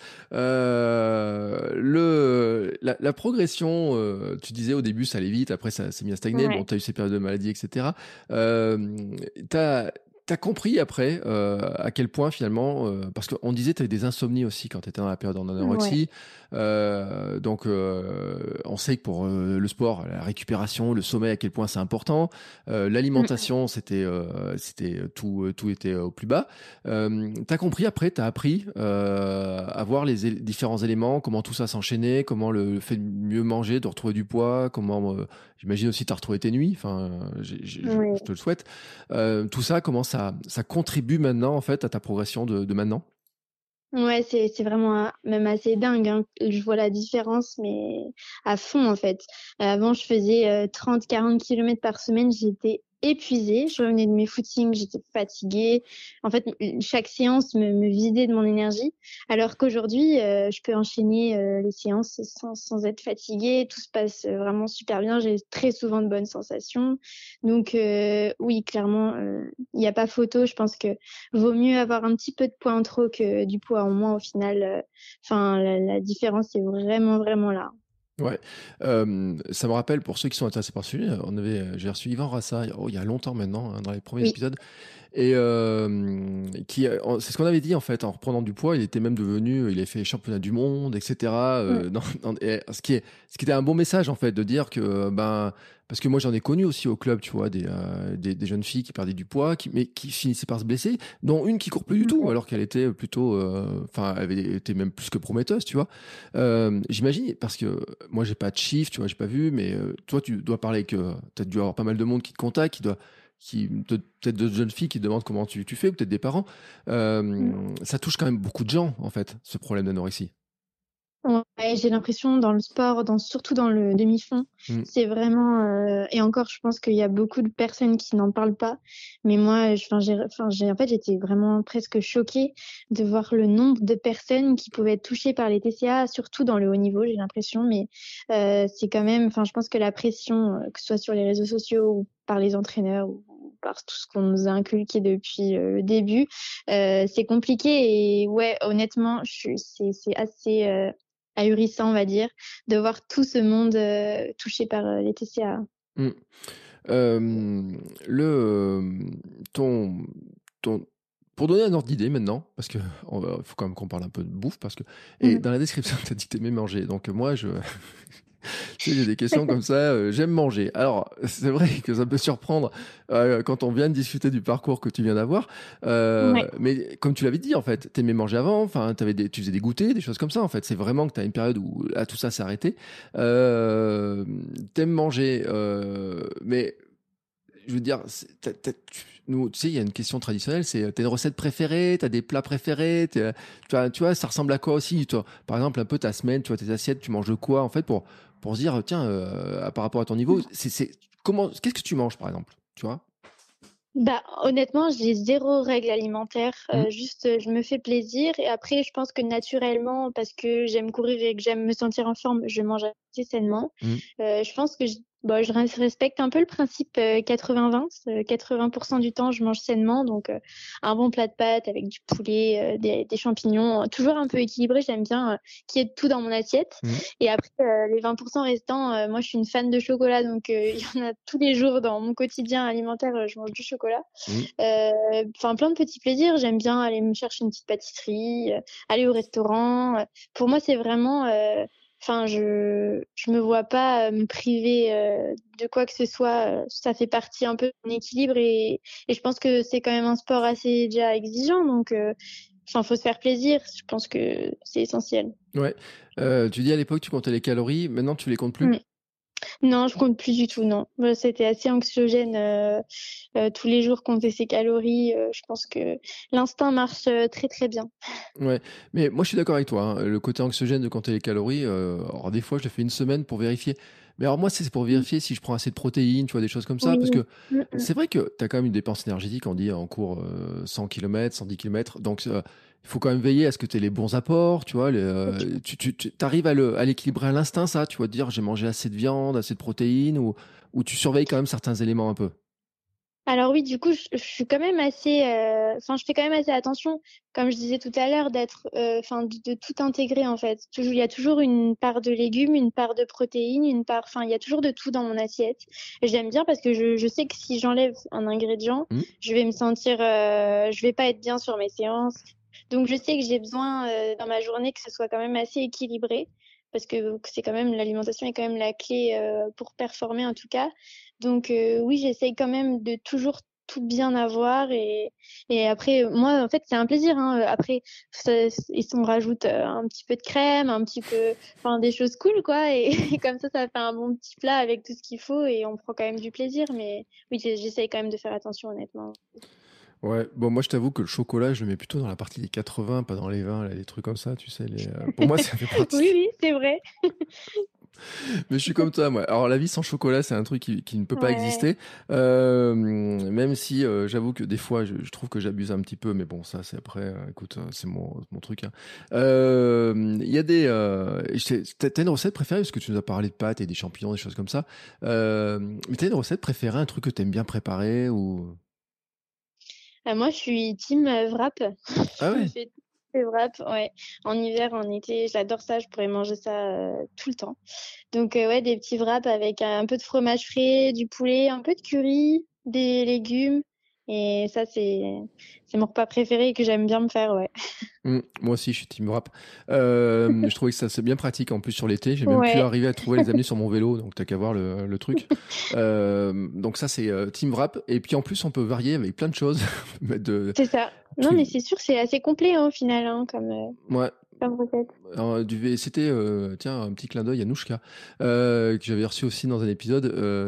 Speaker 1: La progression, tu disais au début, ça allait vite, après ça s'est mis à stagner. Bon,
Speaker 2: Ouais.
Speaker 1: tu as eu ces périodes de maladie, etc. Euh, t'as, T'as compris après à quel point finalement, parce qu'on disait que tu avais des insomnies aussi quand tu étais dans la période en
Speaker 2: Ouais.
Speaker 1: anorexie. Donc, on sait que pour le sport, la récupération, le sommeil, à quel point c'est important.
Speaker 2: Mmh.
Speaker 1: L'alimentation, c'était tout était au plus bas. T'as compris après, t'as appris à voir différents éléments, comment tout ça s'enchaînait, comment le fait de mieux manger, de retrouver du poids, comment, j'imagine aussi t'as retrouvé tes nuits. Enfin, je
Speaker 2: Oui.
Speaker 1: te le souhaite. Tout ça, comment ça contribue maintenant en fait à ta progression de maintenant?
Speaker 2: Ouais, c'est vraiment, même assez dingue, hein. Je vois la différence, mais à fond, en fait. Avant, je faisais, 30-40 kilomètres par semaine, j'étais épuisée. Je revenais de mes footings, j'étais fatiguée. En fait, chaque séance me vidait de mon énergie, alors qu'aujourd'hui, je peux enchaîner, les séances sans être fatiguée. Tout se passe, vraiment super bien. J'ai très souvent de bonnes sensations. Donc oui, clairement, il y a pas photo. Je pense que vaut mieux avoir un petit peu de poids en trop que du poids en moins au final. La différence est vraiment, vraiment là.
Speaker 1: Ouais, ça me rappelle pour ceux qui sont intéressés par ce sujet, j'ai reçu Yvan Rassa, il y a longtemps maintenant, hein, dans les premiers
Speaker 2: Oui.
Speaker 1: épisodes. Et c'est ce qu'on avait dit en fait, en reprenant du poids, il était même devenu, il avait fait championnat du monde, etc.
Speaker 2: Mmh.
Speaker 1: Ce qui était un bon message en fait, de dire que ben, parce que moi j'en ai connu aussi au club, tu vois, des jeunes filles qui perdaient du poids, mais qui finissaient par se blesser, dont une qui court plus du tout,
Speaker 2: Ouais.
Speaker 1: alors qu'elle était plutôt, enfin, elle avait été même plus que prometteuse, tu vois. J'imagine, parce que moi j'ai pas de chiffres, tu vois, j'ai pas vu, mais toi tu dois parler avec, t'as dû avoir pas mal de monde qui te contacte, peut-être de jeunes filles qui te demandent comment tu fais, ou peut-être des parents.
Speaker 2: Mmh.
Speaker 1: Ça touche quand même beaucoup de gens, en fait, ce problème d'anorexie.
Speaker 2: Ouais, j'ai l'impression dans le sport, surtout dans le demi-fond,
Speaker 1: Mm.
Speaker 2: c'est vraiment, et encore, je pense qu'il y a beaucoup de personnes qui n'en parlent pas. Mais moi, en fait, j'étais vraiment presque choquée de voir le nombre de personnes qui pouvaient être touchées par les TCA, surtout dans le haut niveau, j'ai l'impression. Mais c'est quand même, je pense que la pression, que ce soit sur les réseaux sociaux ou par les entraîneurs ou par tout ce qu'on nous a inculqué depuis le début, c'est compliqué. Et ouais, honnêtement, c'est assez ahurissant, on va dire, de voir tout ce monde touché par les TCA.
Speaker 1: Mm. Euh, le, ton, ton, pour donner un ordre d'idée maintenant, parce que faut quand même qu'on parle un peu de bouffe, et
Speaker 2: Mhm.
Speaker 1: dans la description, tu as dit que tu aimais manger. Donc moi, Tu sais, j'ai des questions comme ça. J'aime manger. Alors, c'est vrai que ça peut surprendre quand on vient de discuter du parcours que tu viens d'avoir.
Speaker 2: Ouais.
Speaker 1: Mais comme tu l'avais dit, en fait, t'aimais manger avant. Enfin, tu faisais des goûters, des choses comme ça. En fait, c'est vraiment que t'as une période où là, tout ça s'est arrêté. Euh, T'aimes manger, mais je veux dire, nous, tu sais, il y a une question traditionnelle, c'est t'as une recette préférée, t'as des plats préférés, tu vois, ça ressemble à quoi aussi, toi? Par exemple, un peu ta semaine, tu vois, tes assiettes, tu manges de quoi, en fait, pour se dire, tiens, par rapport à ton niveau, qu'est-ce que tu manges, par exemple, tu vois?
Speaker 2: Bah, honnêtement, j'ai zéro règle alimentaire.
Speaker 1: Hmm.
Speaker 2: Juste, je me fais plaisir. Et après, je pense que naturellement, parce que j'aime courir et que j'aime me sentir en forme, je mange assez sainement.
Speaker 1: Hmm.
Speaker 2: Je pense que bon, respecte un peu le principe 80-20. 80% du temps, je mange sainement. Donc, un bon plat de pâtes avec du poulet, des champignons, toujours un peu équilibré. J'aime bien qu'il y ait de tout dans mon assiette.
Speaker 1: Hmm.
Speaker 2: Et après, les 20% restants, moi, je suis une fan de chocolat. Donc, il y en a tous les jours dans mon quotidien alimentaire. Je mange du chocolat.
Speaker 1: Hmm.
Speaker 2: Enfin, plein de petits plaisirs. J'aime bien aller me chercher une petite pâtisserie, aller au restaurant. Pour moi, c'est vraiment. Enfin, je me vois pas me priver de quoi que ce soit. Ça fait partie un peu de mon équilibre et je pense que c'est quand même un sport assez déjà exigeant. Donc, enfin, faut se faire plaisir. Je pense que c'est essentiel.
Speaker 1: Ouais. Tu dis à l'époque, tu comptais les calories, maintenant, tu les comptes plus?
Speaker 2: Mm. Non, je compte plus du tout, non. C'était assez anxiogène tous les jours compter ses calories. Je pense que l'instinct marche très très bien.
Speaker 1: Ouais, mais moi je suis d'accord avec toi, hein. Le côté anxiogène de compter les calories, alors des fois je le fais une semaine pour vérifier. Mais alors moi c'est pour
Speaker 2: Mm.
Speaker 1: vérifier si je prends assez de protéines, tu vois, des choses comme ça, parce
Speaker 2: Oui.
Speaker 1: que
Speaker 2: Mm, mm.
Speaker 1: c'est vrai que tu as quand même une dépense énergétique, on dit en cours 100 km, 110 km, donc il faut quand même veiller à ce que tu aies les bons apports, tu vois, tu arrives à l'équilibrer à l'instinct ça, tu vois, te dire j'ai mangé assez de viande, assez de protéines, ou tu surveilles quand même certains éléments un peu.
Speaker 2: Alors oui, du coup, je suis quand même assez, enfin, je fais quand même assez attention, comme je disais tout à l'heure, d'être, enfin, de tout intégrer en fait. Toujours, il y a toujours une part de légumes, une part de protéines, une part, enfin, il y a toujours de tout dans mon assiette. Et j'aime bien parce que je sais que si j'enlève un ingrédient,
Speaker 1: Hmm.
Speaker 2: je vais me sentir, je vais pas être bien sur mes séances. Donc je sais que j'ai besoin dans ma journée que ce soit quand même assez équilibré parce que c'est quand même l'alimentation est quand même la clé pour performer en tout cas. Donc oui, j'essaye quand même de toujours tout bien avoir et après moi en fait c'est un plaisir hein. Après on rajoute un petit peu de crème, un petit peu enfin des choses cool quoi et comme ça fait un bon petit plat avec tout ce qu'il faut et on prend quand même du plaisir mais oui, j'essaye quand même de faire attention honnêtement.
Speaker 1: Ouais, bon, moi je t'avoue que le chocolat, je le mets plutôt dans la partie des 80, pas dans les 20, là, les trucs comme ça, tu sais. Pour moi, ça fait
Speaker 2: Oui
Speaker 1: partie.
Speaker 2: oui, c'est vrai.
Speaker 1: Mais je suis comme toi, moi. Alors, la vie sans chocolat, c'est un truc qui ne peut pas
Speaker 2: Ouais.
Speaker 1: exister. Même si j'avoue que des fois, je trouve que j'abuse un petit peu, mais bon, ça, c'est après, écoute, c'est mon truc, hein. Il y a t'as une recette préférée, parce que tu nous as parlé de pâtes et des champignons, des choses comme ça. Mais t'as une recette préférée, un truc que t'aimes bien préparer ou...
Speaker 2: Moi, je suis team wrap.
Speaker 1: Ah
Speaker 2: Je
Speaker 1: ouais?
Speaker 2: fais tout les wraps, ouais. En hiver, en été, j'adore ça. Je pourrais manger ça tout le temps. Donc, ouais, des petits wraps avec un peu de fromage frais, du poulet, un peu de curry, des légumes. Et ça, c'est mon repas préféré que j'aime bien me faire, ouais.
Speaker 1: Moi aussi, je suis team rap. Je trouvais que ça c'est bien pratique en plus sur l'été. J'ai même pu
Speaker 2: Ouais,
Speaker 1: arriver à trouver les amener sur mon vélo, donc t'as qu'à voir le truc. Donc ça c'est team rap. Et puis en plus on peut varier avec plein de choses. On peut mettre de
Speaker 2: c'est ça. Non,
Speaker 1: trucs.
Speaker 2: mais c'est sûr, c'est assez complet hein, au final, hein,
Speaker 1: Ouais.
Speaker 2: comme recette.
Speaker 1: Alors, c'était tiens un petit clin d'œil à Nouchka que j'avais reçu aussi dans un épisode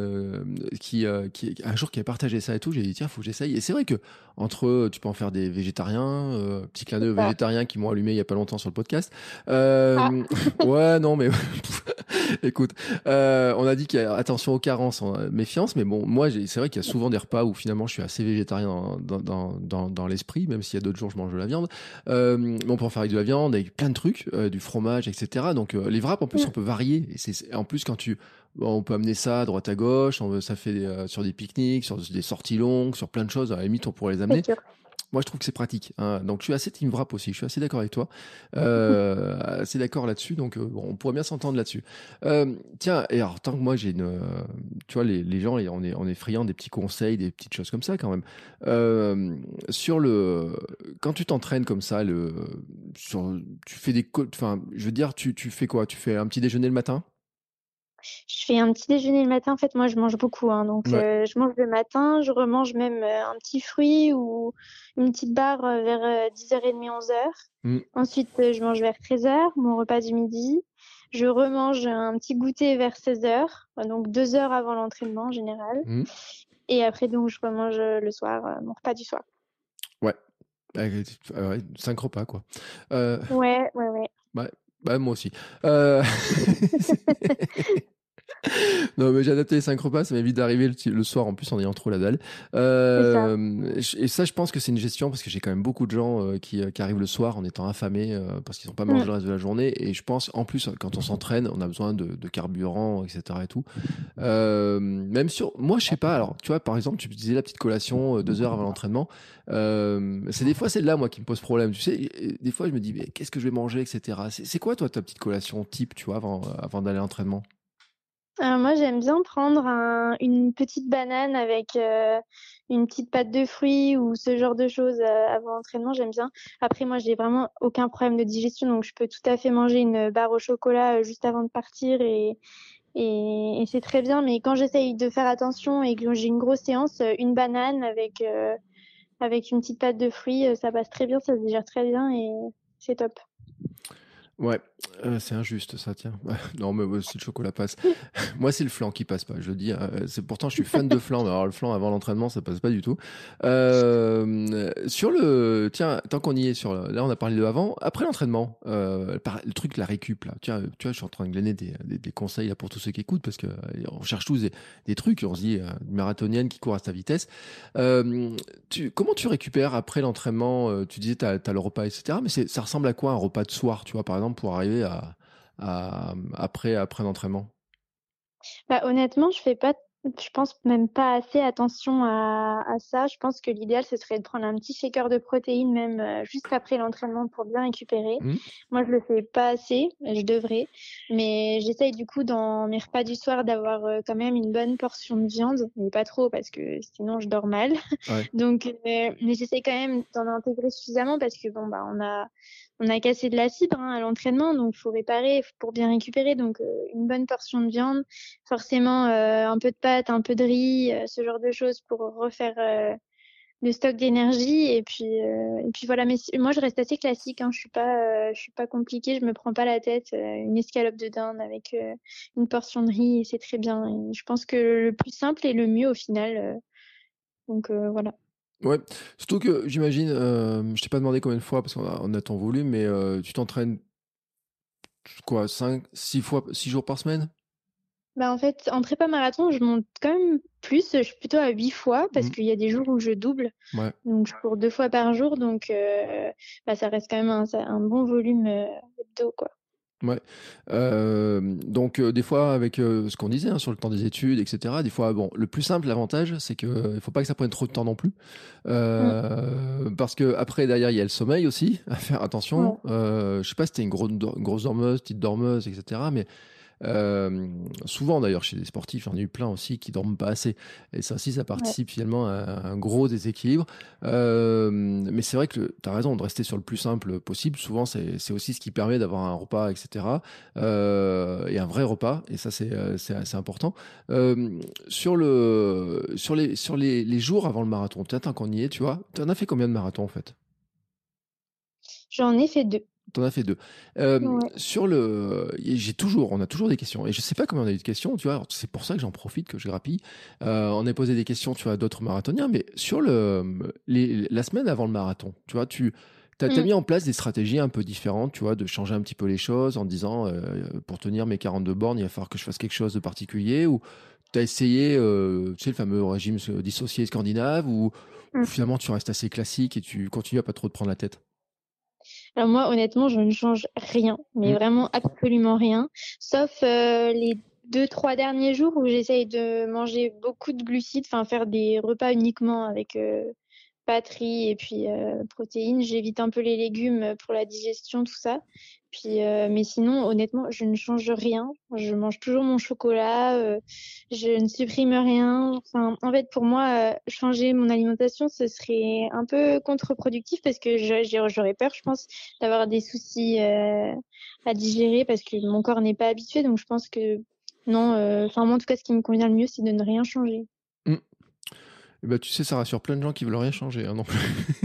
Speaker 1: qui un jour qui a partagé ça et tout. J'ai dit tiens faut que j'essaye. Et c'est vrai que entre tu peux en faire des végétariens, petit clin d'œil aux
Speaker 2: Ça.
Speaker 1: végétariens qui m'ont allumé il y a pas longtemps sur le podcast.
Speaker 2: Ah,
Speaker 1: Ouais non mais écoute, on a dit qu'il y a attention aux carences, méfiance. Mais bon moi c'est vrai qu'il y a souvent des repas où finalement je suis assez végétarien dans l'esprit, même s'il y a d'autres jours je mange de la viande. Mais on peut en faire avec de la viande, avec plein de trucs, du fromage, etc. Donc les wraps, en plus, on
Speaker 2: mm,
Speaker 1: peut varier. Et en plus, bon, on peut amener ça à droite à gauche. Ça fait sur des pique-niques, sur des sorties longues, sur plein de choses. À la limite, on pourrait les amener.
Speaker 2: c'est sûr.
Speaker 1: Moi, je trouve que c'est pratique, hein. Donc, je suis assez team wrap aussi. Je suis assez d'accord avec toi. Assez d'accord là-dessus. Donc, bon, on pourrait bien s'entendre là-dessus. Tiens, et alors, tant que moi, tu vois, les gens, on est friands des petits conseils, des petites choses comme ça, quand même. Euh, quand tu t'entraînes comme ça, tu fais enfin, je veux dire, tu fais quoi? Tu fais un petit déjeuner le matin?
Speaker 2: Je fais un petit déjeuner le matin. En fait, moi, je mange beaucoup, hein, donc
Speaker 1: Ouais.
Speaker 2: je mange le matin. Je remange même un petit fruit ou une petite barre vers 10h30, 11h.
Speaker 1: Mm,
Speaker 2: Ensuite, je mange vers 13h, mon repas du midi. Je remange un petit goûter vers 16h, donc 2 heures avant l'entraînement en général.
Speaker 1: mm.
Speaker 2: Et après, donc, je remange le soir, mon repas du soir.
Speaker 1: Ouais. Ouais, 5 repas, quoi. Euh,
Speaker 2: Ouais, ouais, ouais.
Speaker 1: ouais. Bah, moi aussi. Euh, Non, mais j'ai adapté les 5 repas, ça m'évite d'arriver le soir en plus en ayant trop la dalle.
Speaker 2: C'est ça.
Speaker 1: Et ça, je pense que c'est une gestion parce que j'ai quand même beaucoup de gens qui arrivent le soir en étant affamés parce qu'ils n'ont pas mangé
Speaker 2: Mm.
Speaker 1: le reste de la journée. Et je pense, en plus, quand on s'entraîne, on a besoin de carburant, etc. et tout. Même sur, moi, je sais pas. Alors, tu vois, par exemple, tu disais la petite collation 2 heures avant l'entraînement. C'est des fois, c'est là, moi, qui me pose problème. Tu sais, et des fois, je me dis, mais qu'est-ce que je vais manger, etc. C'est quoi, toi, ta petite collation type, tu vois, avant d'aller à l'entraînement?
Speaker 2: Moi, j'aime bien prendre une petite banane avec une petite pâte de fruits ou ce genre de choses avant l'entraînement, j'aime bien. Après, moi, j'ai vraiment aucun problème de digestion, donc je peux tout à fait manger une barre au chocolat juste avant de partir et c'est très bien. Mais quand j'essaye de faire attention et que j'ai une grosse séance, une banane avec une petite pâte de fruits, ça passe très bien, ça se digère très bien et c'est top.
Speaker 1: Ouais, c'est injuste ça, tiens. Ouais, non, mais si le chocolat passe. Moi, c'est le flan qui passe pas, je le dis. C'est pourtant, je suis fan de flan, mais alors le flan avant l'entraînement, ça passe pas du tout. Sur le, tiens, tant qu'on y est sur, là, on a parlé de avant, après l'entraînement, le truc, la récup là. Tiens, tu vois, je suis en train de glaner des conseils là pour tous ceux qui écoutent parce que on cherche tous des trucs. On se dit, une marathonienne qui court à sa vitesse. Euh, comment tu récupères après l'entraînement? Tu disais, t'as le repas, etc. Mais ça ressemble à quoi un repas de soir, tu vois, par exemple, pour arriver après l'entraînement?
Speaker 2: Bah, honnêtement, je pense même pas assez attention à ça. Je pense que l'idéal, ce serait de prendre un petit shaker de protéines, même juste après l'entraînement pour bien récupérer.
Speaker 1: Hmm.
Speaker 2: Moi, je le fais pas assez, je devrais. Mais j'essaye du coup dans mes repas du soir d'avoir quand même une bonne portion de viande, mais pas trop parce que sinon je dors mal.
Speaker 1: Ouais.
Speaker 2: Donc, mais j'essaye quand même d'en intégrer suffisamment parce que bon, bah, on a cassé de la fibre hein, à l'entraînement, donc faut réparer pour bien récupérer. Donc, une bonne portion de viande, forcément un peu de pâtes, un peu de riz, ce genre de choses pour refaire le stock d'énergie. Et puis voilà. Mais moi, je reste assez classique. Hein, je suis pas compliquée. Je me prends pas la tête. Une escalope de dinde avec une portion de riz, c'est très bien. Et je pense que le plus simple est le mieux au final. Donc voilà.
Speaker 1: Ouais, surtout que j'imagine, je t'ai pas demandé combien de fois parce qu'on a ton volume, mais tu t'entraînes quoi, 5, 6 fois, 6 jours par semaine?
Speaker 2: Bah en fait, en prépa marathon, je monte quand même plus. Je suis plutôt à 8 fois parce
Speaker 1: Hmm.
Speaker 2: qu'il y a des jours où je double.
Speaker 1: Ouais.
Speaker 2: Donc je cours 2 fois par jour. Donc bah, ça reste quand même un bon volume hebdo, quoi.
Speaker 1: Ouais. Donc des fois avec ce qu'on disait hein, sur le temps des études, etc. Des fois, bon, le plus simple, l'avantage, c'est que il faut pas que ça prenne trop de temps non plus,
Speaker 2: Mm.
Speaker 1: parce que après derrière il y a le sommeil aussi à faire attention.
Speaker 2: Ouais.
Speaker 1: Je sais pas si t'es une grosse dormeuse, petite dormeuse, etc. Mais souvent d'ailleurs chez les sportifs, j'en ai eu plein aussi qui dorment pas assez. Et ça aussi, ça
Speaker 2: Ouais.
Speaker 1: participe finalement à un gros déséquilibre. Mais c'est vrai que tu as raison de rester sur le plus simple possible. Souvent, c'est aussi ce qui permet d'avoir un repas, etc. Et un vrai repas. Et ça, c'est assez important. Euh, sur les jours avant le marathon, peut-être tant qu'on y est, tu vois, tu en as fait combien de marathons en fait?
Speaker 2: J'en ai fait 2.
Speaker 1: T'en as fait deux.
Speaker 2: Ouais.
Speaker 1: On a toujours des questions. Et je sais pas combien on a eu de questions, tu vois. Alors, c'est pour ça que j'en profite, que je grappille. On a posé des questions, tu vois, à d'autres marathoniens. Mais sur la semaine avant le marathon, tu vois, t'as
Speaker 2: Mm.
Speaker 1: mis en place des stratégies un peu différentes, tu vois, de changer un petit peu les choses en disant, pour tenir mes 42 bornes, il va falloir que je fasse quelque chose de particulier. Ou t'as essayé, tu sais, le fameux régime dissocié scandinave, ou
Speaker 2: Mm.
Speaker 1: finalement tu restes assez classique et tu continues à pas trop te prendre la tête.
Speaker 2: Alors moi, honnêtement, je ne change rien, mais
Speaker 1: Mm.
Speaker 2: vraiment absolument rien, sauf les 2, 3 derniers jours où j'essaye de manger beaucoup de glucides, enfin faire des repas uniquement avec batterie et puis protéines. J'évite un peu les légumes pour la digestion, tout ça. Puis, mais sinon, honnêtement, je ne change rien. Je mange toujours mon chocolat. Je ne supprime rien. Enfin, en fait, pour moi, changer mon alimentation, ce serait un peu contre-productif parce que j'aurais peur, je pense, d'avoir des soucis à digérer parce que mon corps n'est pas habitué. Donc, je pense que Non, enfin moi en tout cas ce qui me convient le mieux c'est de ne rien changer.
Speaker 1: Mmh. Et bah, tu sais, ça rassure plein de gens qui veulent rien changer, hein, non plus.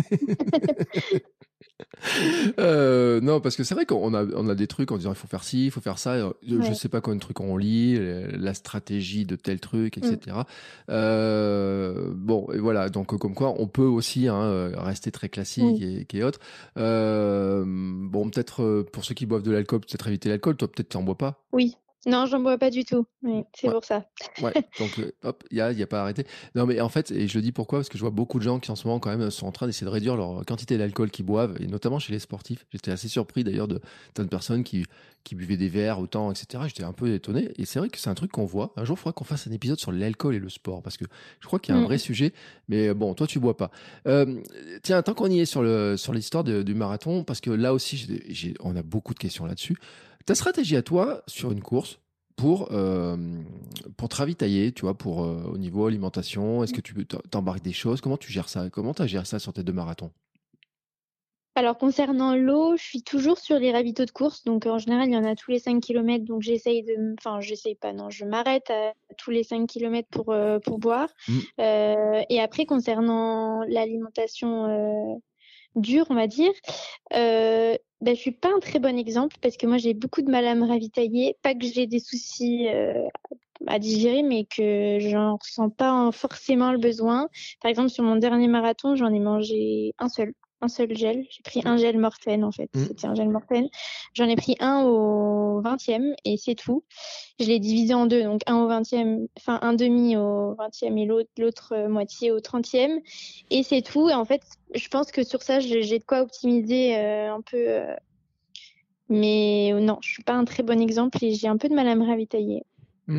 Speaker 1: Non, parce que c'est vrai qu'on a des trucs en disant: «Il faut faire ci, il faut faire ça», je
Speaker 2: Ouais.
Speaker 1: sais pas combien de trucs on lit, la stratégie de tel truc et
Speaker 2: Mmh.
Speaker 1: cetera. Bon et voilà, donc comme quoi on peut aussi, hein, rester très classique
Speaker 2: Oui.
Speaker 1: et autres. Bon peut-être, pour ceux qui boivent de l'alcool, peut-être éviter l'alcool. Toi, peut-être tu en bois pas?
Speaker 2: Oui. Non, j'en bois pas du tout. Oui, c'est
Speaker 1: Ouais.
Speaker 2: pour ça.
Speaker 1: Ouais, donc hop, il y a pas à arrêter. Non, mais en fait et je le dis pourquoi? Parce que je vois beaucoup de gens qui en ce moment quand même sont en train d'essayer de réduire leur quantité d'alcool qu'ils boivent et notamment chez les sportifs. J'étais assez surpris d'ailleurs de tant de personnes qui buvaient des verres autant et cetera. J'étais un peu étonné et c'est vrai que c'est un truc qu'on voit. Un jour, il faudra qu'on fasse un épisode sur l'alcool et le sport parce que je crois qu'il y a un vrai
Speaker 2: Mmh.
Speaker 1: sujet, mais bon, toi tu bois pas. Tiens, tant qu'on y est sur l'histoire du marathon parce que là aussi on a beaucoup de questions là-dessus. Ta stratégie à toi sur une course pour te ravitailler, tu vois, au niveau alimentation, est-ce que tu t'embarques des choses? Comment tu gères ça? Comment tu as géré ça sur tes 2 marathons?
Speaker 2: Alors concernant l'eau, je suis toujours sur les ravitaux de course, donc en général, il y en a tous les 5 kilomètres, donc j'essaye pas, non, je m'arrête à tous les 5 kilomètres pour boire.
Speaker 1: Mmh.
Speaker 2: Et après concernant l'alimentation, dure, on va dire, je suis pas un très bon exemple parce que moi j'ai beaucoup de mal à me ravitailler. Pas que j'ai des soucis, à digérer, mais que j'en ressens pas forcément le besoin. Par exemple, sur mon dernier marathon, j'en ai mangé un seul gel. J'ai pris un gel Morten en fait,
Speaker 1: Mmh.
Speaker 2: c'était un gel Morten. J'en ai pris un au 20e et c'est tout. Je l'ai divisé en 2, donc un au 20e, enfin un demi au 20e et l'autre moitié au 30e et c'est tout et en fait, je pense que sur ça, j'ai de quoi optimiser, un peu, mais non, je suis pas un très bon exemple et j'ai un peu de mal à me ravitailler.
Speaker 1: Mmh.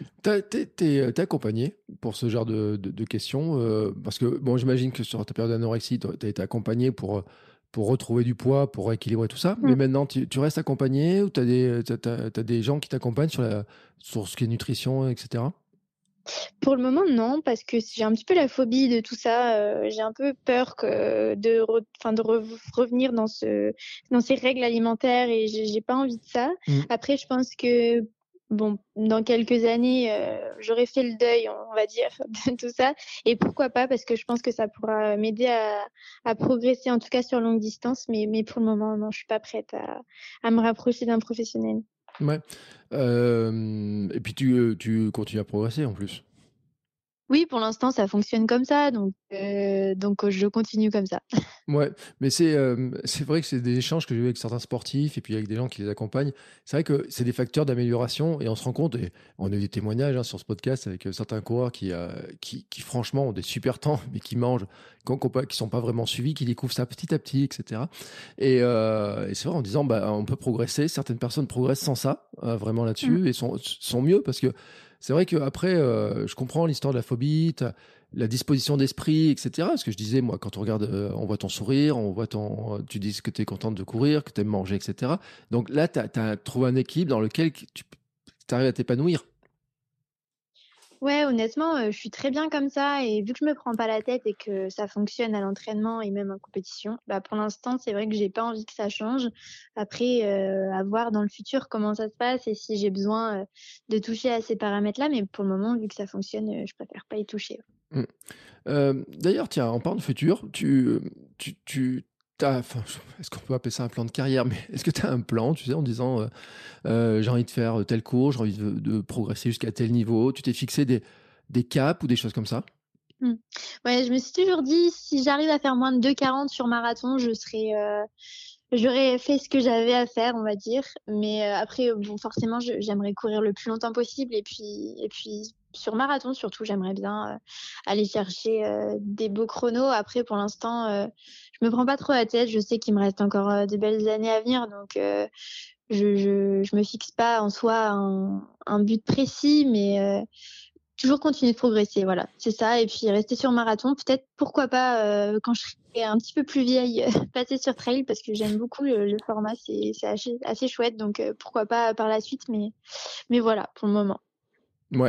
Speaker 1: Tu accompagné pour ce genre de questions, parce que bon, j'imagine que sur ta période d'anorexie, tu as été accompagné pour retrouver du poids, pour équilibrer tout ça. Mais
Speaker 2: Mmh.
Speaker 1: maintenant, tu restes accompagné ou tu as des gens qui t'accompagnent sur ce qui est nutrition et cetera?
Speaker 2: Pour le moment, non, parce que j'ai un petit peu la phobie de tout ça, j'ai un peu peur que de revenir dans ces règles alimentaires et j'ai pas envie de ça.
Speaker 1: Mmh.
Speaker 2: Après, je pense que, bon, dans quelques années, j'aurai fait le deuil, on va dire, de tout ça et pourquoi pas, parce que je pense que ça pourra m'aider à progresser, en tout cas sur longue distance, mais pour le moment, non, je suis pas prête à me rapprocher d'un professionnel.
Speaker 1: Ouais. Et puis tu continues à progresser en plus?
Speaker 2: Oui, pour l'instant, ça fonctionne comme ça, donc je continue comme ça.
Speaker 1: Ouais, mais c'est vrai que c'est des échanges que j'ai eu avec certains sportifs et puis avec des gens qui les accompagnent. C'est vrai que c'est des facteurs d'amélioration et on se rend compte et on a eu des témoignages, hein, sur ce podcast avec, certains coureurs qui franchement ont des super temps, mais qui mangent, qui sont pas vraiment suivis, qui découvrent ça petit à petit et cetera et c'est vrai en disant: «Bah, on peut progresser». Certaines personnes progressent sans ça, vraiment
Speaker 2: Mmh.
Speaker 1: là-dessus et sont mieux parce que c'est vrai qu'après, je comprends l'histoire de la phobie, la disposition d'esprit, et cetera. Ce que je disais, moi, quand on regarde, on voit ton sourire, on voit tu dis que tu es contente de courir, que tu aimes manger, et cetera. Donc là, tu as trouvé un équilibre dans lequel tu arrives à t'épanouir.
Speaker 2: Ouais, honnêtement, je suis très bien comme ça et vu que je me prends pas la tête et que ça fonctionne à l'entraînement et même en compétition, bah, pour l'instant, c'est vrai que j'ai pas envie que ça change. Après, à voir dans le futur comment ça se passe et si j'ai besoin, de toucher à ces paramètres-là, mais pour le moment, vu que ça fonctionne, je préfère pas y toucher.
Speaker 1: Mmh. D'ailleurs, tiens, en parlant de futur, tu enfin, est-ce qu'on peut appeler ça un plan de carrière? Mais est-ce que tu as un plan, tu sais, en disant, «J'ai envie de faire, tel cours, j'ai envie de progresser jusqu'à tel niveau». Tu t'es fixé des caps ou des choses comme ça?
Speaker 2: Mmh. Ouais, je me suis toujours dit: «Si j'arrive à faire moins de 2:40 sur marathon, j'aurais fait ce que j'avais à faire», on va dire. Mais, après, bon, forcément, j'aimerais courir le plus longtemps possible et puis sur marathon, surtout, j'aimerais bien, aller chercher, des beaux chronos. Après, pour l'instant, je me prends pas trop la tête. Je sais qu'il me reste encore, de belles années à venir, donc, je me fixe pas en soi un but précis, mais, toujours continuer de progresser, voilà, c'est ça et puis rester sur marathon, peut-être pourquoi pas, quand je serai un petit peu plus vieille, passer sur trail parce que j'aime beaucoup le format, c'est assez chouette donc pourquoi pas par la suite mais voilà, pour le moment.
Speaker 1: Ouais.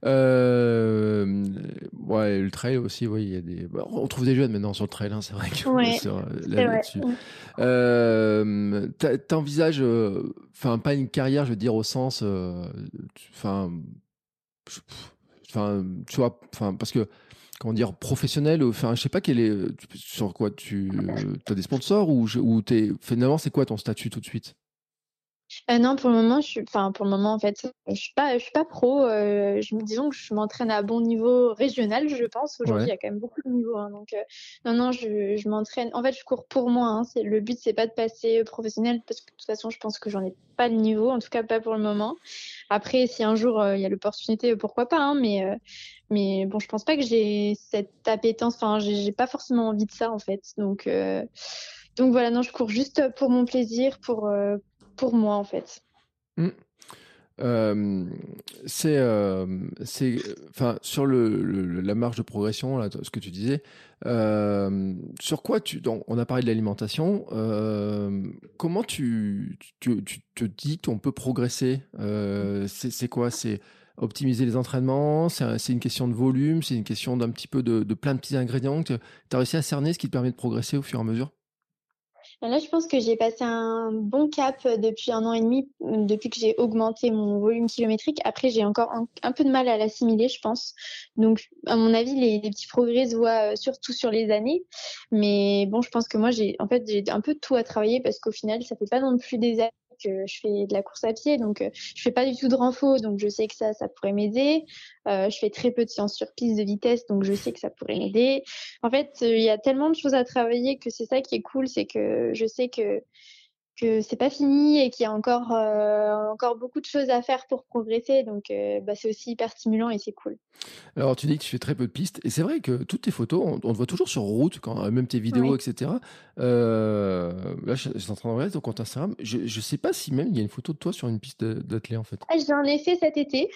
Speaker 1: Ouais, le trail aussi, oui, il y a des. Bah, on trouve des jeunes maintenant sur le trail, hein, c'est vrai que
Speaker 2: Ouais, c'est vrai.
Speaker 1: là-dessus. T'envisages, enfin, pas une carrière, je veux dire, au sens, enfin, enfin, tu vois, enfin, parce que, comment dire, professionnel, enfin, je sais pas quel est, sur quoi tu as des sponsors ou finalement, c'est quoi ton statut tout de suite?
Speaker 2: Non, pour le moment, pour le moment, en fait, je suis pas pro. Disons que je m'entraîne à bon niveau régional, je pense. Aujourd'hui, il
Speaker 1: Ouais.
Speaker 2: y a quand même beaucoup de niveaux, hein, donc non, non, je m'entraîne. En fait, je cours pour moi, hein. Le but, c'est pas de passer professionnel parce que de toute façon, je pense que j'en ai pas le niveau, en tout cas pas pour le moment. Après, si un jour il y a l'opportunité, pourquoi pas, hein, mais bon, je pense pas que j'ai cette appétence. Enfin, j'ai pas forcément envie de ça, en fait. Donc voilà, non, je cours juste pour mon plaisir, pour moi, en fait.
Speaker 1: Hmm. Euh, enfin, sur la marge de progression, là, ce que tu disais, sur quoi donc, on a parlé de l'alimentation, comment tu te dis qu'on peut progresser? C'est quoi? C'est optimiser les entraînements? C'est une question de volume? C'est une question d'un petit peu de plein de petits ingrédients? Tu as réussi à cerner ce qui te permet de progresser au fur et à mesure?
Speaker 2: Là, je pense que j'ai passé un bon cap depuis 1 an et demi, depuis que j'ai augmenté mon volume kilométrique. Après, j'ai encore un peu de mal à l'assimiler, je pense. Donc, à mon avis, les petits progrès se voient surtout sur les années. Mais bon, je pense que moi, j'ai un peu de tout à travailler parce qu'au final, ça fait pas non plus des années que je fais de la course à pied. Donc, je fais pas du tout de renfo. Donc, je sais que ça pourrait m'aider. Je fais très peu de séances sur piste de vitesse. Donc, je sais que ça pourrait m'aider. En fait, il y a tellement de choses à travailler que c'est ça qui est cool, c'est que je sais que c'est pas fini et qu'il y a encore beaucoup de choses à faire pour progresser. Donc, c'est aussi hyper stimulant et c'est cool.
Speaker 1: Alors, tu dis que tu fais très peu de pistes, et c'est vrai que toutes tes photos, on te voit toujours sur route, même tes vidéos,
Speaker 2: Ouais.
Speaker 1: etc. Là, je suis en train de regarder ton compte Instagram. Je sais pas si même il y a une photo de toi sur une piste d'athlée, en fait.
Speaker 2: Ah, j'en ai fait cet été.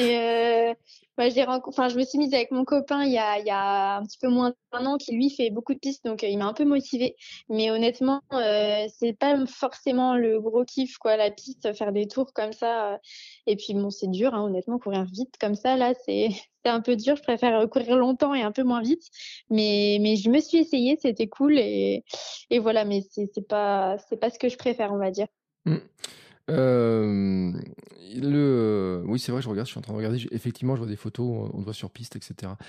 Speaker 2: Enfin, je me suis mise avec mon copain il y a un petit peu moins d'1 an qui lui fait beaucoup de pistes, donc il m'a un peu motivée. Mais honnêtement, c'est pas forcément le gros kiff, quoi, la piste, faire des tours comme ça. Et puis bon, c'est dur, hein, honnêtement, courir vite comme ça, là, c'est c'est un peu dur. Je préfère courir longtemps et un peu moins vite. Mais je me suis essayée, c'était cool et voilà. Mais c'est pas ce que je préfère, on va dire.
Speaker 1: Mm. Euh, oui, c'est vrai, je suis en train de regarder. Effectivement, je vois des photos, on te voit sur piste, etc.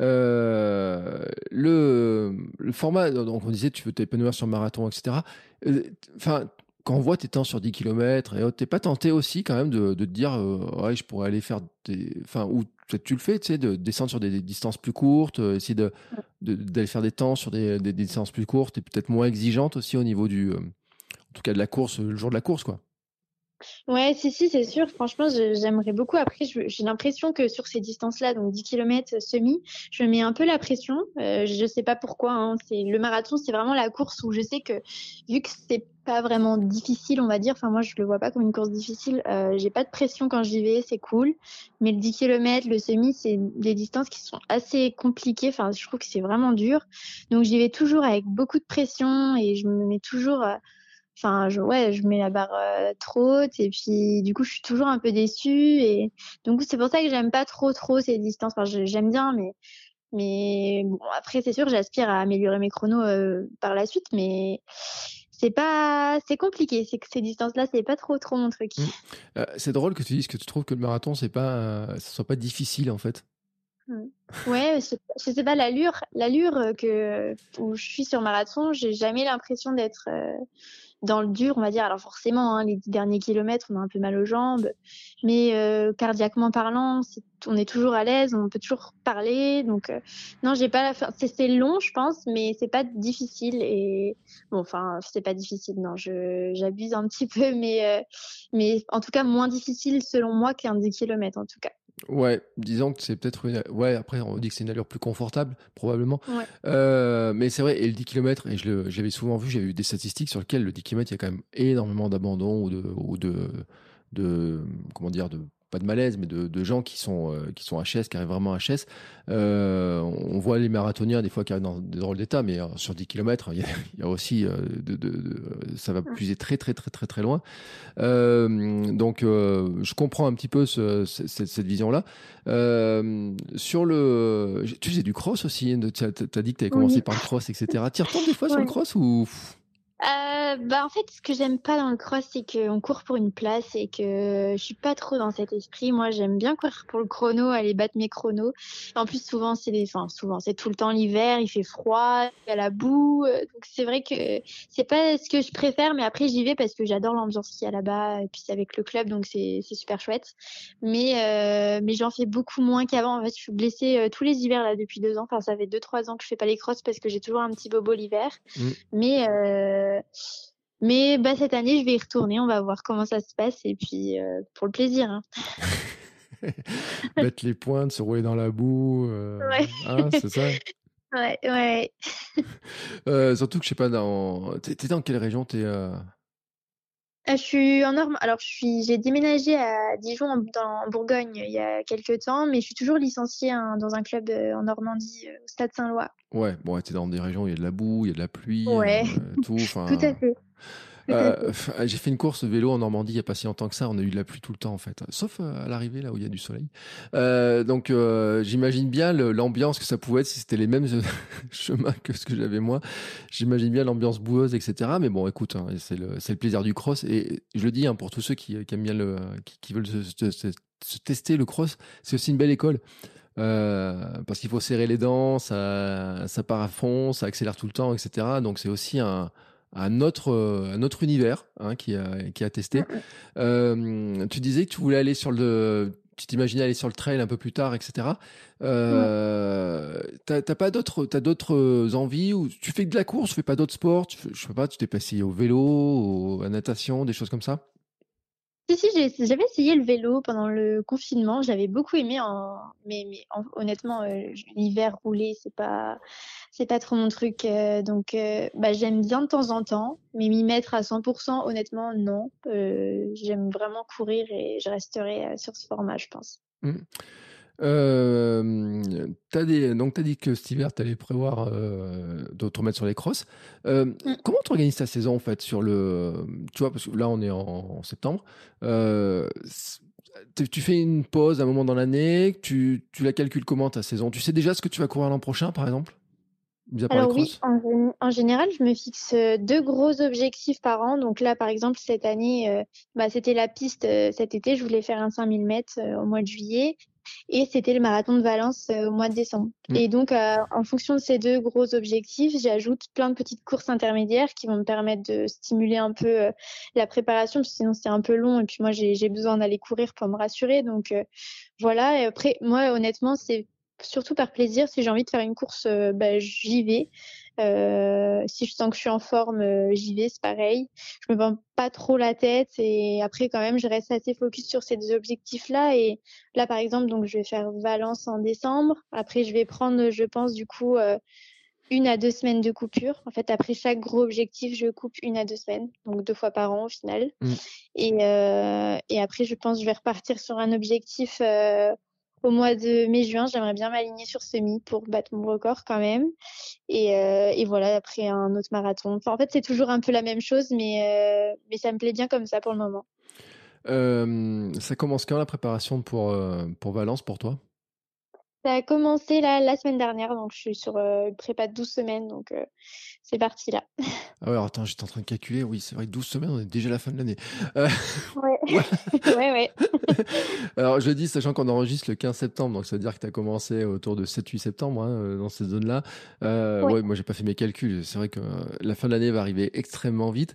Speaker 1: Le format, donc on disait, tu veux t'épanouir sur marathon, etc. Enfin, quand on voit tes temps sur 10 kilomètres et autres, t'es pas tenté aussi quand même de te dire, ouais, je pourrais aller faire enfin, ou peut-être tu le fais, tu sais, de descendre sur des distances plus courtes, essayer d'aller faire des temps sur des distances plus courtes et peut-être moins exigeantes aussi au niveau en tout cas de la course, le jour de la course, quoi.
Speaker 2: Ouais, si, si, c'est sûr. Franchement, j'aimerais beaucoup. Après, j'ai l'impression que sur ces distances-là, donc 10 km semi, je me mets un peu la pression. Je sais pas pourquoi, hein. Le marathon, c'est vraiment la course où je sais que, vu que c'est pas vraiment difficile, on va dire, enfin, moi, je le vois pas comme une course difficile, j'ai pas de pression quand j'y vais, c'est cool. Mais le 10 km, le semi, c'est des distances qui sont assez compliquées. Enfin, je trouve que c'est vraiment dur. Donc, j'y vais toujours avec beaucoup de pression et je me mets toujours, enfin, ouais, je mets la barre trop haute et puis du coup, je suis toujours un peu déçue et donc c'est pour ça que j'aime pas trop ces distances. Enfin, j'aime bien, mais bon, après, c'est sûr, j'aspire à améliorer mes chronos par la suite, mais c'est compliqué. C'est que ces distances-là, c'est pas trop mon truc.
Speaker 1: Mm. C'est drôle que tu dises que tu trouves que le marathon, ça soit pas difficile en fait.
Speaker 2: Mm. Ouais, je sais pas, l'allure où je suis sur marathon, j'ai jamais l'impression d'être dans le dur, on va dire. Alors forcément, hein, les 10 derniers kilomètres, on a un peu mal aux jambes, mais cardiaquement parlant, on est toujours à l'aise, on peut toujours parler. Donc non, j'ai pas c'est long, je pense, mais c'est pas difficile. Et bon, enfin, c'est pas difficile, non, j'abuse un petit peu, mais en tout cas moins difficile selon moi qu'un 10 kilomètres en tout cas.
Speaker 1: Ouais, disons que c'est peut-être ouais, après on dit que c'est une allure plus confortable, probablement.
Speaker 2: Ouais.
Speaker 1: Mais c'est vrai, et le 10 km, et j'avais souvent vu, j'avais vu des statistiques sur lesquelles le 10 km, il y a quand même énormément d'abandon ou comment dire, pas de malaise, mais de gens qui sont HS, qui arrivent vraiment HS. On voit les marathoniens des fois qui arrivent dans des drôles d'état, mais sur 10 kilomètres, il y a aussi ça va
Speaker 2: Mmh.
Speaker 1: puiser très très très très très loin. Donc je comprends un petit peu cette vision-là. Sur tu faisais du cross aussi. T'as dit que t'avais commencé
Speaker 2: Oui,
Speaker 1: par le cross, etc. T'y retournes des fois sur le
Speaker 2: ouais.
Speaker 1: cross ou?
Speaker 2: Bah, en fait, ce que j'aime pas dans le cross, c'est qu'on court pour une place et que je suis pas trop dans cet esprit. Moi, j'aime bien courir pour le chrono, aller battre mes chronos. En plus, souvent, c'est tout le temps l'hiver, il fait froid, il y a la boue. Donc c'est vrai que c'est pas ce que je préfère, mais après j'y vais parce que j'adore l'ambiance qu'il y a là-bas et puis c'est avec le club, donc c'est super chouette. Mais j'en fais beaucoup moins qu'avant. En fait, je suis blessée tous les hivers là depuis 2 ans. Enfin, ça fait 2-3 ans que je fais pas les crosses parce que j'ai toujours un petit bobo l'hiver.
Speaker 1: Hmm.
Speaker 2: Mais, euh, mais bah, cette année, je vais y retourner. On va voir comment ça se passe. Et puis, pour le plaisir, hein.
Speaker 1: Mettre les pointes, se rouler dans la boue,
Speaker 2: Ouais.
Speaker 1: hein, c'est ça.
Speaker 2: Ouais, ouais.
Speaker 1: Surtout que je sais pas, t'es dans quelle région
Speaker 2: Je suis en Normandie. Alors, j'ai déménagé à Dijon, en Bourgogne, il y a quelques temps, mais je suis toujours licenciée dans un club en Normandie, au Stade Saint-Lois.
Speaker 1: Ouais, bon, ouais, t'es dans des régions où il y a de la boue, il y a de la pluie,
Speaker 2: Ouais,
Speaker 1: tout.
Speaker 2: tout à
Speaker 1: Enfin,
Speaker 2: fait. Tout à fait.
Speaker 1: j'ai fait une course vélo en Normandie il y a pas si longtemps que ça. On a eu de la pluie tout le temps en fait, sauf à l'arrivée là où il y a du soleil. Donc j'imagine bien l'ambiance que ça pouvait être si c'était les mêmes chemins que ce que j'avais moi. J'imagine bien l'ambiance boueuse, etc. Mais bon, écoute, hein, c'est le plaisir du cross et je le dis hein, pour tous ceux qui aiment bien qui veulent se tester le cross, c'est aussi une belle école. Parce qu'il faut serrer les dents, ça part à fond, ça accélère tout le temps, etc. Donc c'est aussi un autre univers hein, qui a
Speaker 2: Mm,
Speaker 1: testé.
Speaker 2: mm.
Speaker 1: Tu disais que tu voulais aller tu t'imaginais aller sur le trail un peu plus tard, etc.
Speaker 2: Ouais.
Speaker 1: T'as pas t'as d'autres envies ou tu fais que de la course, tu fais pas d'autres sports, je sais pas, tu t'es passé au vélo, à la natation, des choses comme ça?
Speaker 2: Si, si, j'avais essayé le vélo pendant le confinement. J'avais beaucoup aimé, honnêtement, l'hiver rouler, c'est pas trop mon truc. Donc, bah, j'aime bien de temps en temps, mais m'y mettre à 100%, honnêtement, non. J'aime vraiment courir et je resterai sur ce format, je pense.
Speaker 1: Hmm. Donc t'as dit que cet hiver, tu allais prévoir de te remettre sur les crosses.
Speaker 2: Mm.
Speaker 1: Comment tu organises ta saison en fait tu vois, parce que là on est en septembre. Tu fais une pause à un moment dans l'année, tu la calcules comment ta saison? Tu sais déjà ce que tu vas courir l'an prochain, par exemple, mis à part les
Speaker 2: Alors oui,
Speaker 1: crosses?
Speaker 2: en général, je me fixe 2 gros objectifs par an. Donc là, par exemple, cette année, bah, c'était la piste cet été. Je voulais faire un 5000 mètres au mois de juillet et c'était le marathon de Valence au mois de décembre.
Speaker 1: Mm.
Speaker 2: Et donc, en fonction de ces 2 gros objectifs, j'ajoute plein de petites courses intermédiaires qui vont me permettre de stimuler un peu la préparation, parce que sinon c'est un peu long. Et puis moi, j'ai besoin d'aller courir pour me rassurer. Donc voilà. Et après, moi, honnêtement, c'est surtout par plaisir. Si j'ai envie de faire une course, bah, j'y vais. Si je sens que je suis en forme, j'y vais, c'est pareil. Je me prends pas trop la tête et après quand même je reste assez focus sur ces 2 objectifs-là. Et là par exemple, donc je vais faire Valence en décembre. Après je vais prendre, je pense du coup 1 à 2 semaines de coupure. En fait après chaque gros objectif, je coupe 1 à 2 semaines, donc 2 fois par an au final.
Speaker 1: Mm.
Speaker 2: Et après je pense que je vais repartir sur un objectif. Au mois de mai-juin, j'aimerais bien m'aligner sur semi pour battre mon record quand même. Et voilà, après un autre marathon. Enfin, en fait, c'est toujours un peu la même chose, mais ça me plaît bien comme ça pour le moment.
Speaker 1: Ça commence quand la préparation pour Valence pour toi?
Speaker 2: Ça a commencé la semaine dernière, donc je suis sur une prépa de 12 semaines, donc c'est parti là.
Speaker 1: Ah ouais, alors attends, j'étais en train de calculer. Oui, c'est vrai que 12 semaines, on est déjà à la fin de l'année. Euh,
Speaker 2: Ouais,
Speaker 1: ouais.
Speaker 2: ouais, ouais.
Speaker 1: Alors, je le dis, sachant qu'on enregistre le 15 septembre, donc ça veut dire que tu as commencé autour de 7-8 septembre, hein, dans ces zones-là.
Speaker 2: Ouais.
Speaker 1: Ouais, moi, j'ai pas fait mes calculs. C'est vrai que la fin de l'année va arriver extrêmement vite.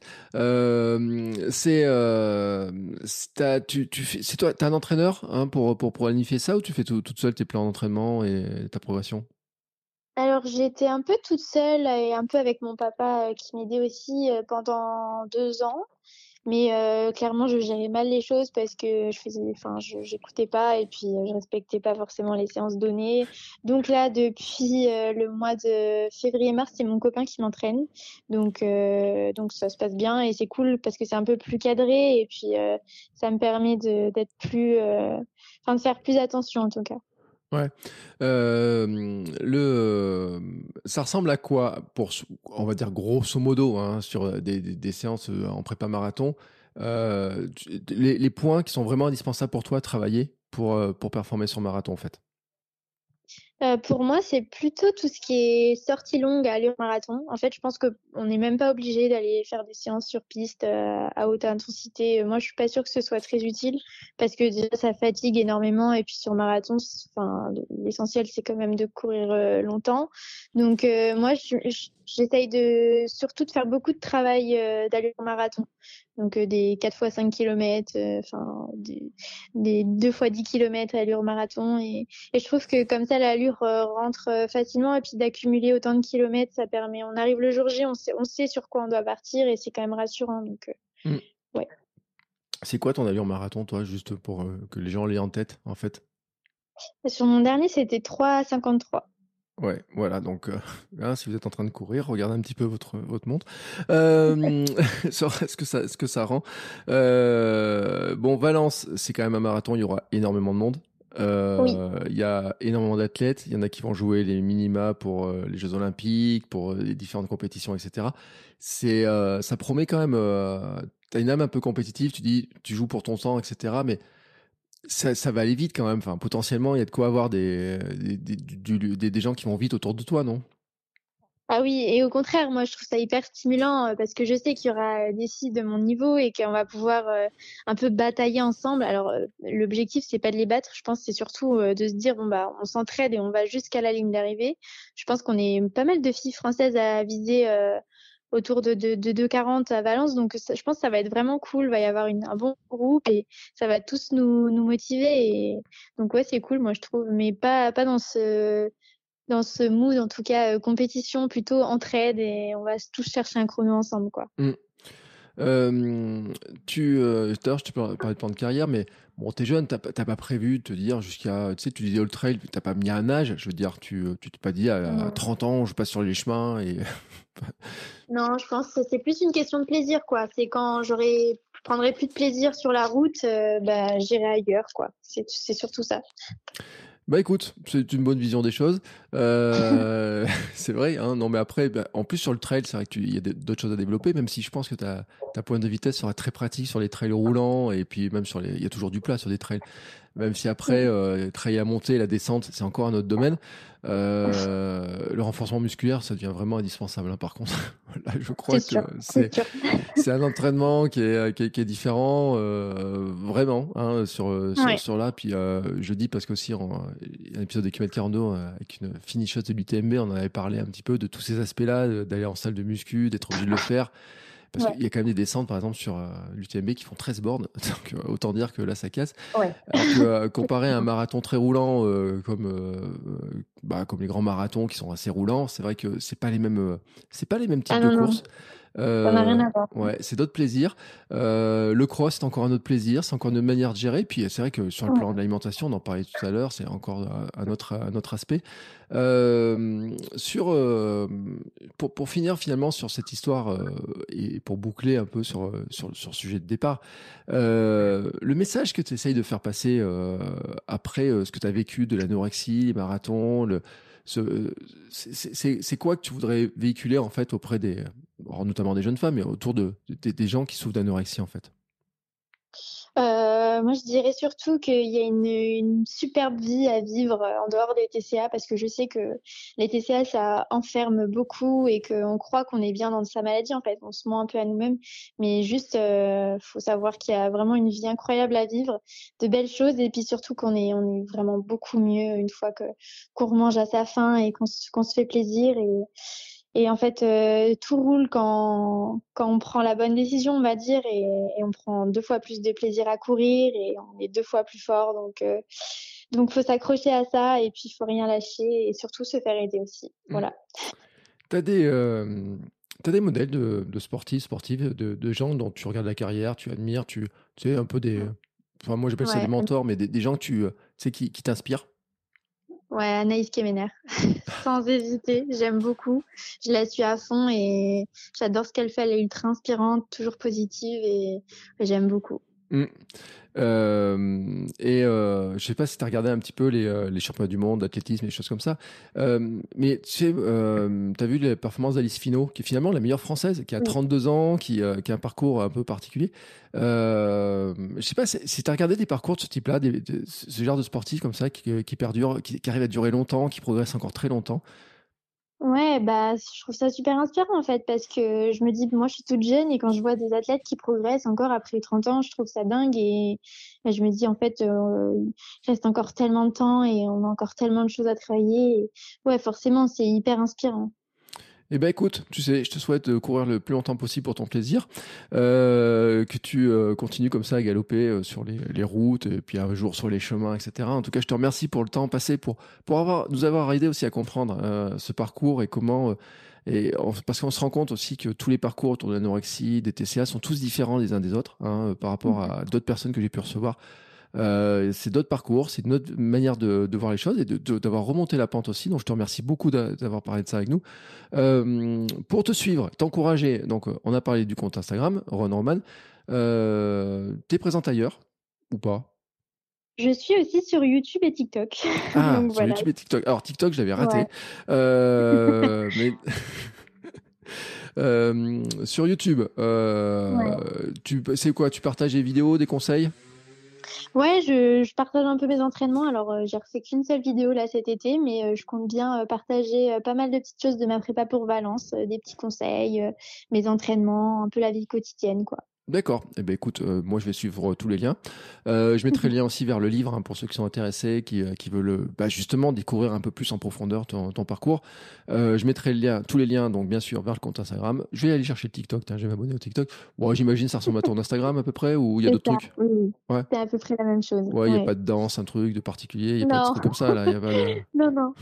Speaker 1: C'est toi, t'as un entraîneur, hein, pour planifier ça ou tu fais toute seule tes plans d'entraînement et ta progression?
Speaker 2: Alors, j'étais un peu toute seule et un peu avec mon papa qui m'aidait aussi pendant 2 ans. Mais clairement, je gérais mal les choses parce que j'écoutais pas et puis je respectais pas forcément les séances données. Donc là, depuis le mois de février-mars, c'est mon copain qui m'entraîne. Donc ça se passe bien et c'est cool parce que c'est un peu plus cadré et puis ça me permet d'être de faire plus attention en tout cas.
Speaker 1: Ouais. Ça ressemble à quoi on va dire grosso modo, hein, sur des séances en prépa marathon, les points qui sont vraiment indispensables pour toi à travailler pour performer sur marathon en fait.
Speaker 2: Pour moi, c'est plutôt tout ce qui est sortie longue à allure marathon. En fait, je pense qu'on n'est même pas obligé d'aller faire des séances sur piste à haute intensité. Moi, je suis pas sûre que ce soit très utile parce que déjà, ça fatigue énormément et puis sur marathon, l'essentiel, c'est quand même de courir longtemps. Donc, moi, j'essaye surtout de faire beaucoup de travail d'allure marathon. Donc, des 4 fois 5 km, des 2 fois 10 km à allure marathon et je trouve que comme ça, l'allure rentre facilement et puis d'accumuler autant de kilomètres, ça permet. On arrive le jour J, on sait sur quoi on doit partir et c'est quand même rassurant. Donc,
Speaker 1: Mm.
Speaker 2: ouais.
Speaker 1: C'est quoi ton allure marathon, toi, juste pour que les gens l'aient en tête, en fait?
Speaker 2: Sur mon dernier, c'était 3,53.
Speaker 1: Ouais, voilà, donc hein, si vous êtes en train de courir, regardez un petit peu votre montre. Euh, sur ce que ça rend. Bon, Valence, c'est quand même un marathon, il y aura énormément de monde.
Speaker 2: Oui.
Speaker 1: Il y a énormément d'athlètes, il y en a qui vont jouer les minima pour les Jeux Olympiques, pour les différentes compétitions, etc. Ça promet quand même. T'as une âme un peu compétitive, tu dis, tu joues pour ton sang, etc. Mais ça va aller vite quand même. Enfin, potentiellement, il y a de quoi avoir des gens qui vont vite autour de toi, non?
Speaker 2: Ah oui, et au contraire, moi je trouve ça hyper stimulant parce que je sais qu'il y aura des filles de mon niveau et qu'on va pouvoir un peu batailler ensemble. Alors l'objectif c'est pas de les battre, je pense que c'est surtout de se dire bon bah on s'entraide et on va jusqu'à la ligne d'arrivée. Je pense qu'on est pas mal de filles françaises à viser autour de 2,40 à Valence, donc je pense que ça va être vraiment cool. Il va y avoir un bon groupe et ça va tous nous motiver et donc ouais c'est cool moi je trouve, mais pas dans ce mood, en tout cas, compétition, plutôt entraide et on va tous chercher un chrono ensemble, quoi.
Speaker 1: Mm. Tout à l'heure, je te parlais de plan de carrière, mais bon, t'es jeune, t'as pas prévu de te dire jusqu'à, tu sais, tu disais all trail, t'as pas mis un âge, je veux dire, tu t'es pas dit à
Speaker 2: Non.
Speaker 1: 30 ans, je passe sur les chemins et.
Speaker 2: Non, je pense que c'est plus une question de plaisir, quoi. C'est quand je prendrai plus de plaisir sur la route, bah, j'irai ailleurs, quoi. C'est surtout ça.
Speaker 1: Bah écoute, c'est une bonne vision des choses. C'est vrai, hein, non mais après, bah, en plus sur le trail, c'est vrai qu'il y a d'autres choses à développer, même si je pense que ta pointe de vitesse sera très pratique sur les trails roulants, et puis même il y a toujours du plat sur des trails. Même si après,
Speaker 2: Mm.
Speaker 1: trail à monter, la descente, c'est encore un autre domaine. Le renforcement musculaire, ça devient vraiment indispensable, hein, par contre. Là, je crois
Speaker 2: C'est
Speaker 1: que
Speaker 2: sûr, c'est sûr.
Speaker 1: c'est un entraînement qui est différent, vraiment, hein,
Speaker 2: Ouais.
Speaker 1: sur là. Puis je dis parce qu'aussi, il y a un épisode de Kilomètre 42 avec une finisheuse de l'UTMB, on en avait parlé un petit peu de tous ces aspects-là, d'aller en salle de muscu, d'être obligé de le faire. Parce
Speaker 2: Ouais.
Speaker 1: qu'il y a quand même des descentes, par exemple, sur l'UTMB qui font 13 bornes. Donc, autant dire que là, ça casse.
Speaker 2: Ouais.
Speaker 1: Alors que comparé à un marathon très roulant comme les grands marathons qui sont assez roulants, c'est vrai que c'est pas les mêmes types
Speaker 2: Ah
Speaker 1: de
Speaker 2: non, non,
Speaker 1: courses.
Speaker 2: ça n'a rien
Speaker 1: Euh,
Speaker 2: à voir.
Speaker 1: ouais, c'est d'autres plaisirs. Le cross, c'est encore un autre plaisir, c'est encore une autre manière de gérer. Puis c'est vrai que sur le plan
Speaker 2: Ouais.
Speaker 1: de l'alimentation, on en parlait tout à l'heure, c'est encore un autre aspect. Sur pour finir finalement sur cette histoire et pour boucler un peu sur le sujet de départ, le message que tu essayes de faire passer après ce que tu as vécu de l'anorexie, les marathons, ce, c'est quoi que tu voudrais véhiculer en fait auprès alors, notamment des jeunes femmes, mais autour des gens qui souffrent d'anorexie en fait?
Speaker 2: Moi, je dirais surtout qu'il y a une superbe vie à vivre en dehors des TCA parce que je sais que les TCA, ça enferme beaucoup et qu'on croit qu'on est bien dans sa maladie. En fait, on se ment un peu à nous-mêmes, mais juste, faut savoir qu'il y a vraiment une vie incroyable à vivre, de belles choses et puis surtout on est vraiment beaucoup mieux une fois qu'on remange à sa faim et qu'on se fait plaisir et en fait, tout roule quand on prend la bonne décision, on va dire, et on prend 2 fois plus de plaisir à courir et on est 2 fois plus fort. Donc faut s'accrocher à ça et puis il faut rien lâcher et surtout se faire aider aussi.
Speaker 1: Mm.
Speaker 2: Voilà.
Speaker 1: T'as T'as des modèles de sportifs, sportives, de gens dont tu regardes la carrière, tu admires, tu sais, un peu des. Enfin, moi, j'appelle ça des
Speaker 2: Ouais,
Speaker 1: mentors, mais des gens que tu sais, qui t'inspirent.
Speaker 2: ouais, Anaïs Kemener, sans hésiter, j'aime beaucoup. Je la suis à fond et j'adore ce qu'elle fait. Elle est ultra inspirante, toujours positive et j'aime beaucoup.
Speaker 1: Mm. Je sais pas si tu as regardé un petit peu les championnats du monde d'athlétisme et des choses comme ça. Mais tu sais, tu as vu les performances d'Alice Finot, qui est finalement la meilleure française, qui a
Speaker 2: Oui.
Speaker 1: 32 ans, qui a un parcours un peu particulier. Je sais pas si tu as regardé des parcours de ce type-là, ce genre de sportifs comme ça, qui perdurent, qui arrivent à durer longtemps, qui progressent encore très longtemps.
Speaker 2: Ouais, bah, je trouve ça super inspirant en fait parce que je me dis, moi je suis toute jeune et quand je vois des athlètes qui progressent encore après 30 ans, je trouve ça dingue et je me dis en fait, il reste encore tellement de temps et on a encore tellement de choses à travailler. Ouais, forcément, c'est hyper inspirant.
Speaker 1: Eh ben écoute, tu sais, je te souhaite de courir le plus longtemps possible pour ton plaisir, que tu continues comme ça à galoper sur les routes et puis un jour sur les chemins, etc. En tout cas, je te remercie pour le temps passé, pour nous avoir aidé aussi à comprendre ce parcours et comment... parce qu'on se rend compte aussi que tous les parcours autour de l'anorexie, des TCA sont tous différents les uns des autres par rapport à d'autres personnes que j'ai pu recevoir. C'est d'autres parcours, c'est une autre manière de voir les choses et d'avoir remonté la pente aussi. Donc, je te remercie beaucoup d'avoir parlé de ça avec nous. Pour te suivre, t'encourager, donc on a parlé du compte Instagram, Ron Roman. T'es présente ailleurs ou pas?
Speaker 2: Je suis aussi sur YouTube et TikTok.
Speaker 1: Ah,
Speaker 2: Donc
Speaker 1: sur
Speaker 2: voilà.
Speaker 1: YouTube et TikTok. Alors, TikTok, je l'avais
Speaker 2: Ouais.
Speaker 1: raté. Mais sur YouTube,
Speaker 2: Ouais.
Speaker 1: c'est quoi? Tu partages des vidéos, des conseils?
Speaker 2: Ouais, je partage un peu mes entraînements. Alors, j'ai refait qu'une seule vidéo là cet été, mais je compte bien partager pas mal de petites choses de ma prépa pour Valence, des petits conseils, mes entraînements, un peu la vie quotidienne, quoi.
Speaker 1: D'accord. Eh ben écoute, moi je vais suivre tous les liens. Je mettrai le lien aussi vers le livre pour ceux qui sont intéressés, qui veulent justement découvrir un peu plus en profondeur ton parcours. Je mettrai tous les liens, donc bien sûr vers le compte Instagram. Je vais aller chercher le TikTok. Tiens, je vais m'abonner au TikTok. Bon, j'imagine ça ressemble à ton Instagram à peu près, ou il y a
Speaker 2: C'est
Speaker 1: d'autres
Speaker 2: ça,
Speaker 1: trucs.
Speaker 2: oui, oui.
Speaker 1: Ouais.
Speaker 2: C'est à peu près la même chose.
Speaker 1: Ouais, il y a
Speaker 2: Ouais.
Speaker 1: pas de danse, un truc de particulier. Il y a pas de
Speaker 2: Non,
Speaker 1: trucs comme ça là. Il y a pas de.
Speaker 2: non, non.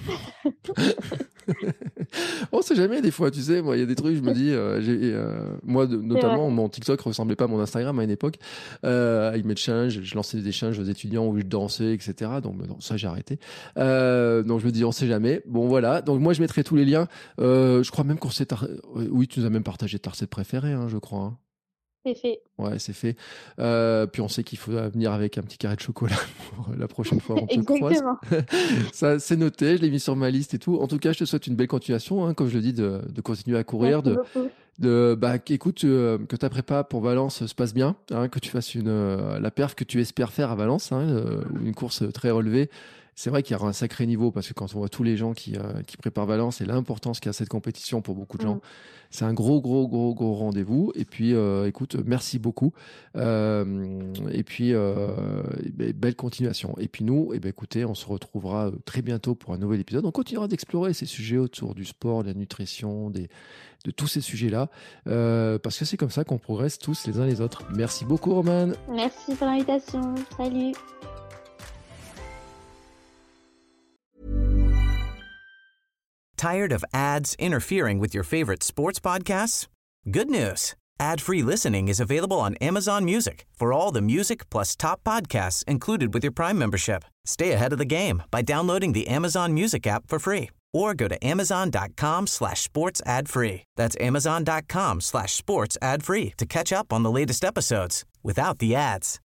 Speaker 1: On sait jamais des fois, tu sais. Moi, il y a des trucs, je me dis, moi
Speaker 2: C'est vrai.
Speaker 1: notamment, mon TikTok ressemblait pas à mon Instagram à une époque. Avec mes challenges, je lançais des challenges aux étudiants où je dansais, etc. Donc non, ça j'ai arrêté. Donc je me dis, on sait jamais. Bon voilà. Donc moi je mettrai tous les liens. Je crois même qu'on s'est, oui, tu nous as même partagé ta recette préférée, je crois.
Speaker 2: C'est fait.
Speaker 1: Ouais, c'est fait. Puis on sait qu'il faut venir avec un petit carré de chocolat pour la prochaine fois où on te croise.
Speaker 2: Exactement.
Speaker 1: Ça, c'est noté, je l'ai mis sur ma liste et tout. En tout cas, je te souhaite une belle continuation, comme je le dis, de continuer à courir,
Speaker 2: Merci beaucoup.
Speaker 1: qu'écoute, que ta prépa pour Valence se passe bien, que tu fasses la perf que tu espères faire à Valence, une course très relevée. C'est vrai qu'il y aura un sacré niveau parce que quand on voit tous les gens qui préparent Valence et l'importance qu'a cette compétition pour beaucoup de gens,
Speaker 2: Mm.
Speaker 1: c'est un gros, gros, gros, gros rendez-vous. Et puis, écoute, merci beaucoup. Et puis, belle continuation. Et puis nous, écoutez, on se retrouvera très bientôt pour un nouvel épisode. On continuera d'explorer ces sujets autour du sport, de la nutrition, de tous ces sujets-là, parce que c'est comme ça qu'on progresse tous les uns les autres. Merci beaucoup, Roman.
Speaker 2: Merci pour l'invitation. Salut.
Speaker 3: Tired of ads interfering with your favorite sports podcasts? Good news. Ad-free listening is available on Amazon Music for all the music plus top podcasts included with your Prime membership. Stay ahead of the game by downloading the Amazon Music app for free or go to amazon.com/sports ad free. That's amazon.com/sports ad free to catch up on the latest episodes without the ads.